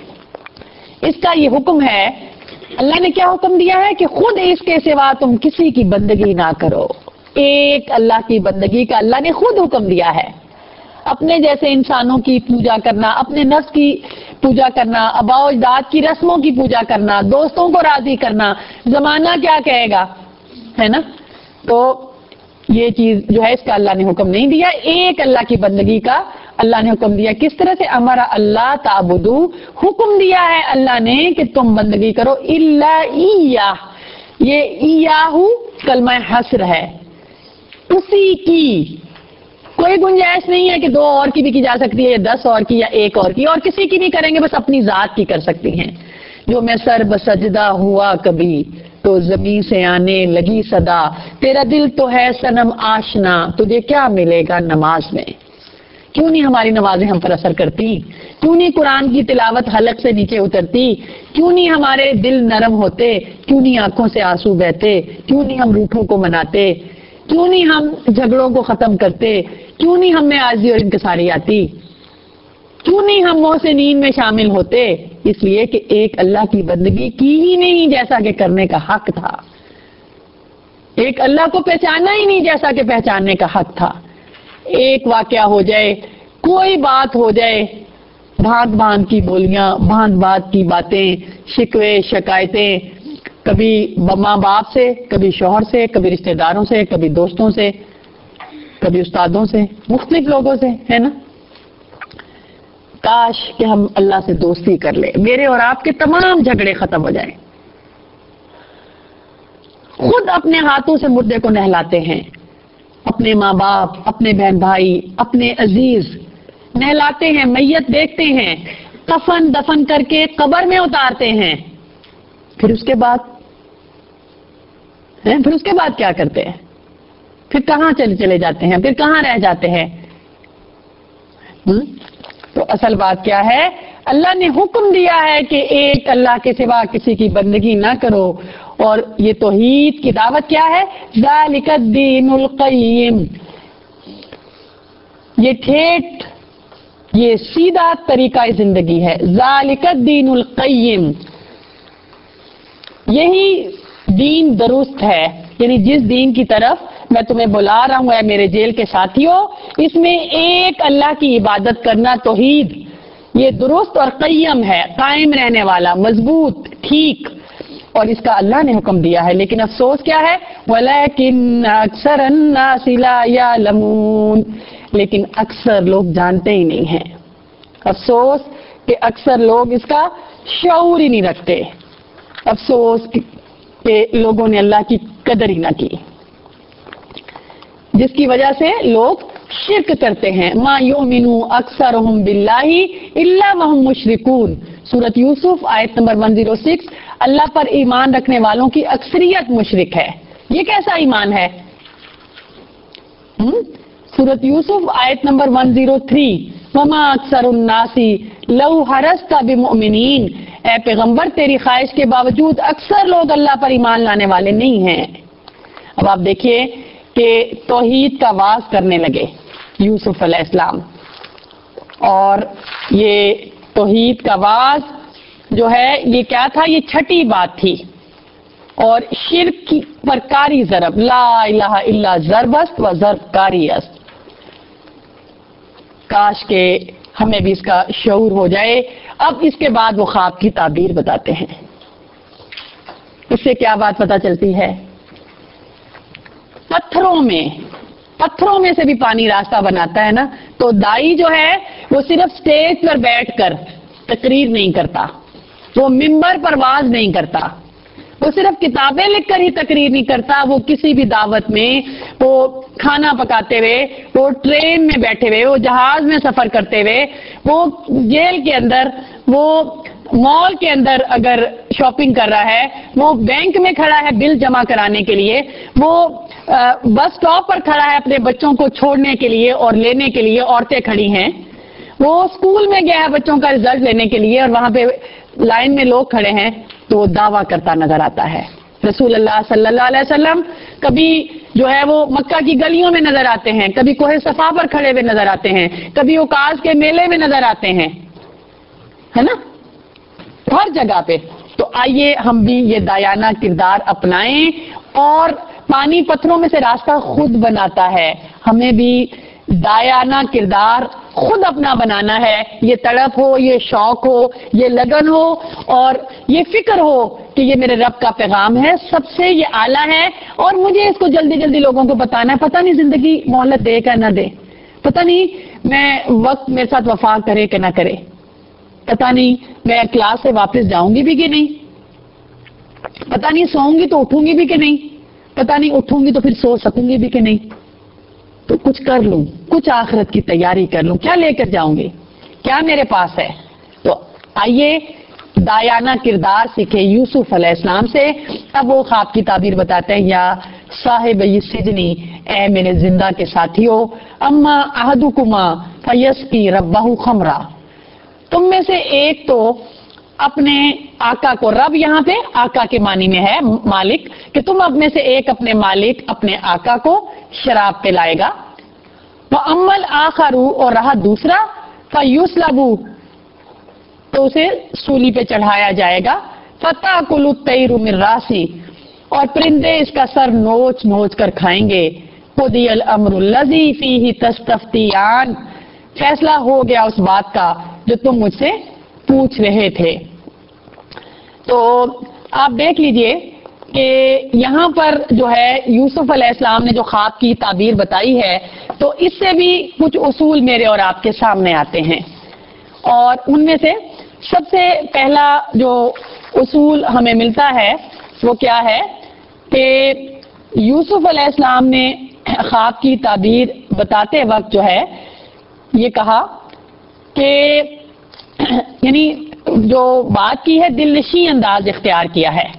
इसका ये हुक्म है। अल्लाह ने क्या हुक्म दिया है कि खुद इसके सिवा तुम किसी की बंदगी ना करो। एक अल्लाह की बंदगी का अल्लाह ने खुद हुक्म दिया है। अपने जैसे इंसानों की पूजा करना, अपने नफ्स की पूजा करना, आबाओ अजदाद की रस्मों की पूजा करना, दोस्तों को राजी करना, जमाना क्या कहेगा, है ना। तो ये चीज जो है इसका अल्लाह ने हुक्म नहीं दिया। एक अल्लाह की बंदगी का अल्लाह ने हुक्म दिया। किस तरह से, अमरा अल्लाह ताबुदू, हुक्म दिया है अल्लाह ने कि तुम बंदगी करो, इल्ला इय्याह, ये इय्याहू कलमा हस्र है, उसी की कोई गुंजाइश नहीं है कि दो और की भी की जा सकती है, या दस और की, या एक और की, और किसी की नहीं करेंगे, बस अपनी जात की कर सकती हैं। जो मैं सर बसजदा हुआ कभी तो जमीन से आने लगी सदा, तेरा दिल तो है सनम आशना, तुझे क्या मिलेगा नमाज में। کیوں نہیں ہماری نمازیں ہم پر اثر کرتی؟ کیوں نہیں قرآن کی تلاوت حلق سے نیچے اترتی؟ کیوں نہیں ہمارے دل نرم ہوتے؟ کیوں نہیں آنکھوں سے آنسو بہتے؟ کیوں نہیں ہم روٹھوں کو مناتے؟ کیوں نہیں ہم جھگڑوں کو ختم کرتے؟ کیوں نہیں ہم میں عاجزی اور انکساری آتی؟ کیوں نہیں ہم محسنین میں شامل ہوتے؟ اس لیے کہ ایک اللہ کی بندگی کی ہی نہیں جیسا کہ کرنے کا حق تھا، ایک اللہ کو پہچانا ہی نہیں جیسا کہ پہچاننے کا حق تھا۔ ایک واقعہ ہو جائے، کوئی بات ہو جائے، بھانت بھانت کی بولیاں، بھانت بھانت کی باتیں، شکوے شکایتیں، کبھی ماں باپ سے، کبھی شوہر سے، کبھی رشتہ داروں سے، کبھی دوستوں سے، کبھی استادوں سے، مختلف لوگوں سے، ہے نا؟ کاش کہ ہم اللہ سے دوستی کر لیں، میرے اور آپ کے تمام جھگڑے ختم ہو جائیں۔ خود اپنے ہاتھوں سے مردے کو نہلاتے ہیں، اپنے ماں باپ، اپنے بہن بھائی، اپنے عزیز نہلاتے ہیں، میت دیکھتے ہیں، کفن دفن کر کے قبر میں اتارتے ہیں، پھر اس کے بعد پھر اس کے بعد کیا کرتے ہیں؟ پھر کہاں چلے چلے جاتے ہیں؟ پھر کہاں رہ جاتے ہیں؟ تو اصل بات کیا ہے؟ اللہ نے حکم دیا ہے کہ ایک اللہ کے سوا کسی کی بندگی نہ کرو، اور یہ توحید کی دعوت کیا ہے؟ ذالک الدین القیم، یہ ٹھیٹ، یہ سیدھا طریقہ زندگی ہے۔ ذالک الدین القیم، یہی دین درست ہے، یعنی جس دین کی طرف میں تمہیں بلا رہا ہوں اے میرے جیل کے ساتھیوں، اس میں ایک اللہ کی عبادت کرنا، توحید، یہ درست اور قیم ہے، قائم رہنے والا، مضبوط، ٹھیک، اور اس کا اللہ نے حکم دیا ہے۔ لیکن افسوس کیا ہے؟ وَلَكِنَّ أَكْثَرَ النَّاسِ لَا يَعْلَمُونَ، لیکن اکثر لوگ جانتے ہی نہیں ہیں۔ افسوس کہ اکثر لوگ اس کا شعور ہی نہیں رکھتے، افسوس کہ لوگوں نے اللہ کی قدر ہی نہ کی، جس کی وجہ سے لوگ شرک کرتے ہیں۔ ما یؤمن اکثرهم باللہ الا وهم مشرکون، سورۃ یوسف آیت نمبر ایک سو چھ، اللہ پر ایمان رکھنے والوں کی اکثریت مشرک ہے۔ یہ کیسا ایمان ہے؟ سورۃ یوسف آیت نمبر ایک سو تین، وما اکثر الناس لو حرصت بمؤمنین، اے پیغمبر تیری خواہش کے باوجود اکثر لوگ اللہ پر ایمان لانے والے نہیں ہیں۔ اب آپ دیکھیے کہ توحید کا واز کرنے لگے یوسف علیہ السلام، اور یہ توحید کا واز جو ہے یہ کیا تھا؟ یہ چھٹی بات تھی، اور شرک کی پر کاری ضرب، لا الہ الا ضرب است و ضرب کاری است۔ کاش کہ ہمیں بھی اس کا شعور ہو جائے۔ اب اس کے بعد وہ خواب کی تعبیر بتاتے ہیں۔ اس سے کیا بات پتہ چلتی ہے؟ پتھروں میں پتھروں میں سے بھی پانی راستہ بناتا ہے نا، تو دائی جو ہے وہ صرف سٹیج پر بیٹھ کر تقریر نہیں کرتا، وہ ممبر پر واز نہیں کرتا، وہ صرف کتابیں لکھ کر ہی تقریر نہیں کرتا، وہ کسی بھی دعوت میں، وہ کھانا پکاتے ہوئے، وہ ٹرین میں بیٹھے ہوئے، وہ جہاز میں سفر کرتے ہوئے، وہ جیل کے اندر، وہ مال کے اندر اگر شاپنگ کر رہا ہے، وہ بینک میں کھڑا ہے بل جمع کرانے کے لیے، وہ بس اسٹاپ پر کھڑا ہے اپنے بچوں کو چھوڑنے کے لیے اور لینے کے لیے، عورتیں کھڑی ہیں، وہ اسکول میں گیا ہے بچوں کا رزلٹ لینے کے لیے اور وہاں پہ لائن میں لوگ کھڑے ہیں، تو وہ دعویٰ کرتا نظر آتا ہے۔ رسول اللہ صلی اللہ علیہ وسلم کبھی جو ہے وہ مکہ کی گلیوں میں نظر آتے ہیں، کبھی کوہ صفا پر کھڑے ہوئے نظر آتے ہیں، کبھی اوقاز کے میلے میں نظر آتے ہیں، ہے نا، ہر جگہ پہ۔ تو آئیے ہم بھی یہ دایانہ کردار اپنائیں، اور پانی پتھروں میں سے راستہ خود بناتا ہے، ہمیں بھی دایانہ کردار خود اپنا بنانا ہے۔ یہ تڑپ ہو، یہ شوق ہو، یہ لگن ہو، اور یہ فکر ہو کہ یہ میرے رب کا پیغام ہے، سب سے یہ اعلیٰ ہے، اور مجھے اس کو جلدی جلدی لوگوں کو بتانا ہے۔ پتہ نہیں زندگی مہلت دے کہ نہ دے، پتہ نہیں میں وقت میرے ساتھ وفا کرے کہ نہ کرے، پتہ نہیں میں کلاس سے واپس جاؤں گی بھی کہ نہیں، پتہ نہیں سوؤں گی تو اٹھوں گی بھی کہ نہیں، پتہ نہیں اٹھوں گی تو پھر سو سکوں گی بھی کہ نہیں، تو کچھ کر لوں، کچھ آخرت کی تیاری کر لوں، کیا لے کر جاؤں گی، کیا میرے پاس ہے۔ تو آئیے دایانہ کردار سیکھے یوسف علیہ السلام سے۔ اب وہ خواب کی تعبیر بتاتے ہیں، یا صاحب السجن، اے میرے زندہ کے ساتھیوں، اما احدکما فیسقی ربہ خمرا، تم میں سے ایک تو اپنے آقا کو، رب یہاں پہ آقا کے معنی میں ہے مالک، کہ تم اب میں سے ایک اپنے مالک اپنے آقا کو شراب پلائے گا، وَأَمَّا الْآخَرُ اور رہا دوسرا فَيُسْلَبُ تو اسے سولی پہ چڑھایا جائے گا، فَتَأْكُلُ الطَّيْرُ مِنْ رَأْسِهِ اور پرندے اس کا سر نوچ نوچ کر کھائیں گے، قُضِيَ الْأَمْرُ الَّذِي فِيهِ تَسْتَفْتِيَانِ فیصلہ ہو گیا اس بات کا جو تم مجھ سے پوچھ رہے تھے۔ تو آپ دیکھ لیجئے کہ یہاں پر جو ہے یوسف علیہ السلام نے جو خواب کی تعبیر بتائی ہے، تو اس سے بھی کچھ اصول میرے اور آپ کے سامنے آتے ہیں، اور ان میں سے سب سے پہلا جو اصول ہمیں ملتا ہے وہ کیا ہے کہ یوسف علیہ السلام نے خواب کی تعبیر بتاتے وقت جو ہے یہ کہا کہ یعنی جو بات کی ہے دل نشیں انداز اختیار کیا ہے،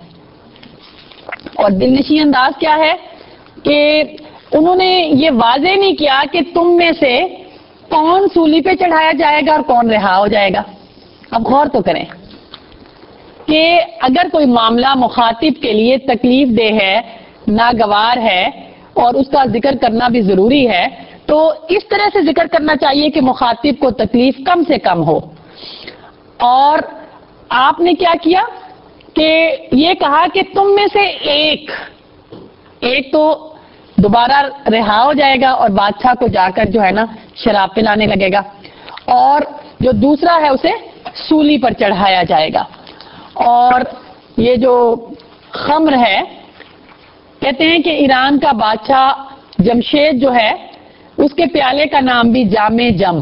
اور دل نشیں انداز کیا ہے کہ انہوں نے یہ واضح نہیں کیا کہ تم میں سے کون سولی پہ چڑھایا جائے گا اور کون رہا ہو جائے گا۔ اب غور تو کریں کہ اگر کوئی معاملہ مخاطب کے لیے تکلیف دہ ہے، ناگوار ہے، اور اس کا ذکر کرنا بھی ضروری ہے، تو اس طرح سے ذکر کرنا چاہیے کہ مخاطب کو تکلیف کم سے کم ہو۔ اور آپ نے کیا کیا کہ یہ کہا کہ تم میں سے ایک ایک تو دوبارہ رہا ہو جائے گا اور بادشاہ کو جا کر جو ہے نا شراب پلانے لگے گا، اور جو دوسرا ہے اسے سولی پر چڑھایا جائے گا۔ اور یہ جو خمر ہے، کہتے ہیں کہ ایران کا بادشاہ جمشید جو ہے اس کے پیالے کا نام بھی جام جم،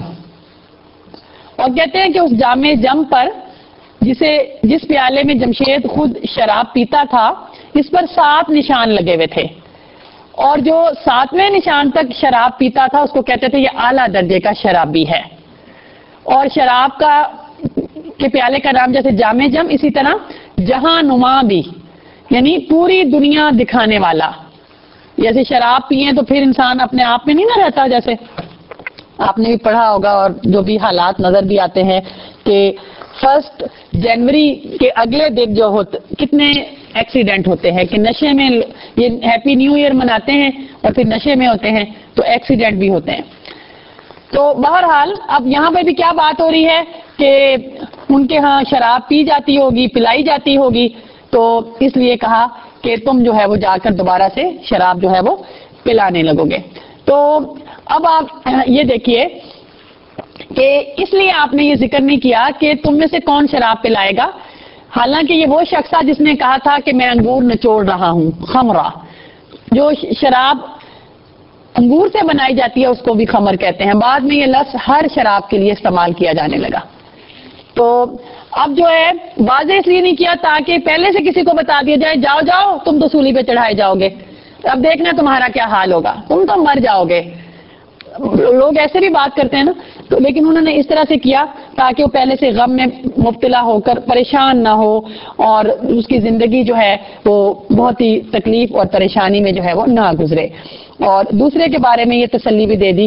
اور کہتے ہیں کہ اس جام جم پر جسے جس پیالے میں جمشید خود شراب پیتا تھا اس پر سات نشان لگے ہوئے تھے، اور جو ساتویں نشان تک شراب پیتا تھا اس کو کہتے تھے یہ اعلیٰ درجے کا شرابی ہے۔ اور شراب کا کے پیالے کا نام جیسے جام جم، اسی طرح جہاں نما بھی، یعنی پوری دنیا دکھانے والا۔ جیسے شراب پیئیں تو پھر انسان اپنے آپ میں نہیں نہ رہتا، جیسے آپ نے بھی پڑھا ہوگا اور جو بھی حالات نظر بھی آتے ہیں کہ فرسٹ جنوری کے اگلے دن جو ہوتے کتنے ایکسیڈنٹ ہوتے ہیں کہ نشے میں یہ ہیپی نیو ایئر مناتے ہیں اور پھر نشے میں ہوتے ہیں تو ایکسیڈنٹ بھی ہوتے ہیں۔ تو بہرحال اب یہاں پہ بھی کیا بات ہو رہی ہے کہ ان کے ہاں شراب پی جاتی ہوگی، پلائی جاتی ہوگی، تو اس لیے کہا کہ تم جو ہے وہ جا کر دوبارہ سے شراب جو ہے وہ پلانے لگو گے۔ تو اب آپ یہ دیکھیے کہ اس لیے آپ نے یہ ذکر نہیں کیا کہ تم میں سے کون شراب پلائے گا، حالانکہ یہ وہ شخص تھا جس نے کہا تھا کہ میں انگور نچوڑ رہا ہوں، خمرہ، جو شراب انگور سے بنائی جاتی ہے اس کو بھی خمر کہتے ہیں۔ بعد میں یہ لفظ ہر شراب کے لیے استعمال کیا جانے لگا۔ تو اب جو ہے واضح اس لیے نہیں کیا تاکہ پہلے سے کسی کو بتا دیا جائے جاؤ جاؤ تم تو سولی پہ چڑھائے جاؤ گے، اب دیکھنا تمہارا کیا حال ہوگا، تم تو مر جاؤ گے۔ لوگ ایسے بھی بات کرتے ہیں نا، تو لیکن انہوں نے اس طرح سے کیا تاکہ وہ پہلے سے غم میں مبتلا ہو کر پریشان نہ ہو اور اس کی زندگی جو ہے وہ بہت ہی تکلیف اور پریشانی میں جو ہے وہ نہ گزرے، اور دوسرے کے بارے میں یہ تسلی بھی دے دی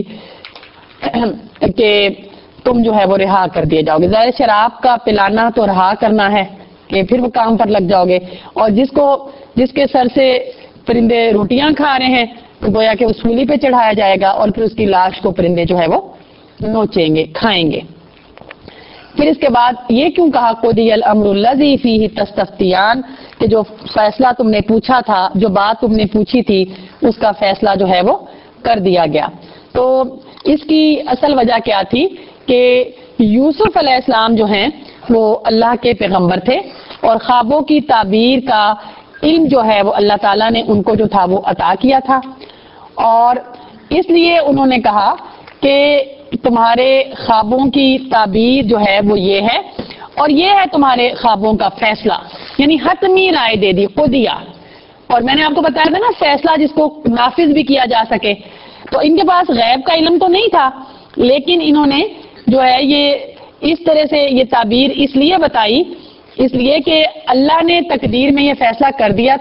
کہ تم جو ہے وہ رہا کر دیے جاؤ گے۔ ظاہر شراب کا پلانا تو رہا کرنا ہے کہ پھر وہ کام پر لگ جاؤ گے، اور جس کو جس کے سر سے پرندے روٹیاں کھا رہے ہیں تو گویا کہ وہ سولی پہ چڑھایا جائے گا اور پھر اس کی لاش کو پرندے جو ہے وہ نوچیں گے، کھائیں گے۔ پھر اس کے بعد یہ کیوں کہا قضی الامر الذی فیہ تستفتیان، کہ جو فیصلہ تم نے پوچھا تھا، جو بات تم نے پوچھی تھی اس کا فیصلہ جو ہے وہ کر دیا گیا۔ تو اس کی اصل وجہ کیا تھی کہ یوسف علیہ السلام جو ہیں وہ اللہ کے پیغمبر تھے، اور خوابوں کی تعبیر کا علم جو ہے وہ اللہ تعالیٰ نے ان کو جو تھا وہ عطا کیا تھا، اور اس لیے انہوں نے کہا کہ تمہارے خوابوں کی تعبیر جو ہے وہ یہ ہے، اور یہ ہے تمہارے خوابوں کا فیصلہ، یعنی حتمی رائے دے دی قضیہ۔ اور میں نے آپ کو بتایا تھا نا فیصلہ جس کو نافذ بھی کیا جا سکے، تو ان کے پاس غیب کا علم تو نہیں تھا، لیکن انہوں نے جو ہے یہ اس طرح سے یہ تعبیر اس لیے بتائی، اس لیے کہ اللہ نے تقدیر میں یہ فیصلہ کر دیا تھا،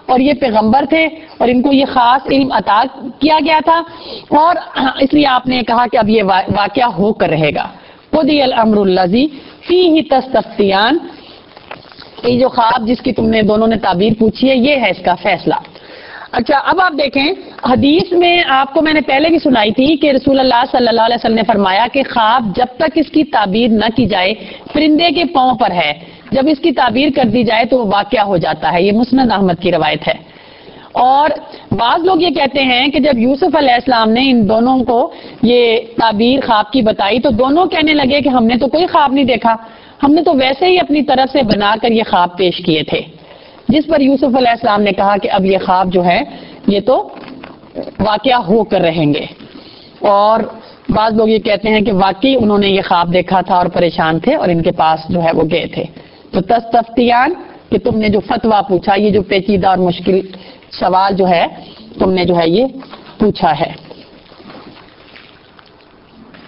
اور یہ پیغمبر تھے اور ان کو یہ خاص علم عطا کیا گیا تھا، اور اس لیے آپ نے کہا کہ اب یہ واقعہ ہو کر رہے گا. قضی الامر الذی فیہ تستفتیان، یہ جو خواب جس کی تم نے دونوں نے تعبیر پوچھی ہے یہ ہے اس کا فیصلہ. اچھا اب آپ دیکھیں حدیث میں آپ کو میں نے پہلے بھی سنائی تھی کہ رسول اللہ صلی اللہ علیہ وسلم نے فرمایا کہ خواب جب تک اس کی تعبیر نہ کی جائے پرندے کے پاؤں پر ہے، جب اس کی تعبیر کر دی جائے تو وہ واقعہ ہو جاتا ہے. یہ مسند احمد کی روایت ہے. اور بعض لوگ یہ کہتے ہیں کہ جب یوسف علیہ السلام نے ان دونوں کو یہ تعبیر خواب کی بتائی تو دونوں کہنے لگے کہ ہم نے تو کوئی خواب نہیں دیکھا، ہم نے تو ویسے ہی اپنی طرف سے بنا کر یہ خواب پیش کیے تھے. جس پر یوسف علیہ السلام نے کہا کہ اب یہ خواب جو ہے یہ تو واقعہ ہو کر رہیں گے. اور بعض لوگ یہ کہتے ہیں کہ واقعی انہوں نے یہ خواب دیکھا تھا اور پریشان تھے اور ان کے پاس جو ہے وہ گئے تھے. تو تستفتیان کہ تم نے جو فتویٰ پوچھا، یہ جو پیچیدہ اور مشکل سوال جو ہے تم نے جو ہے یہ پوچھا ہے.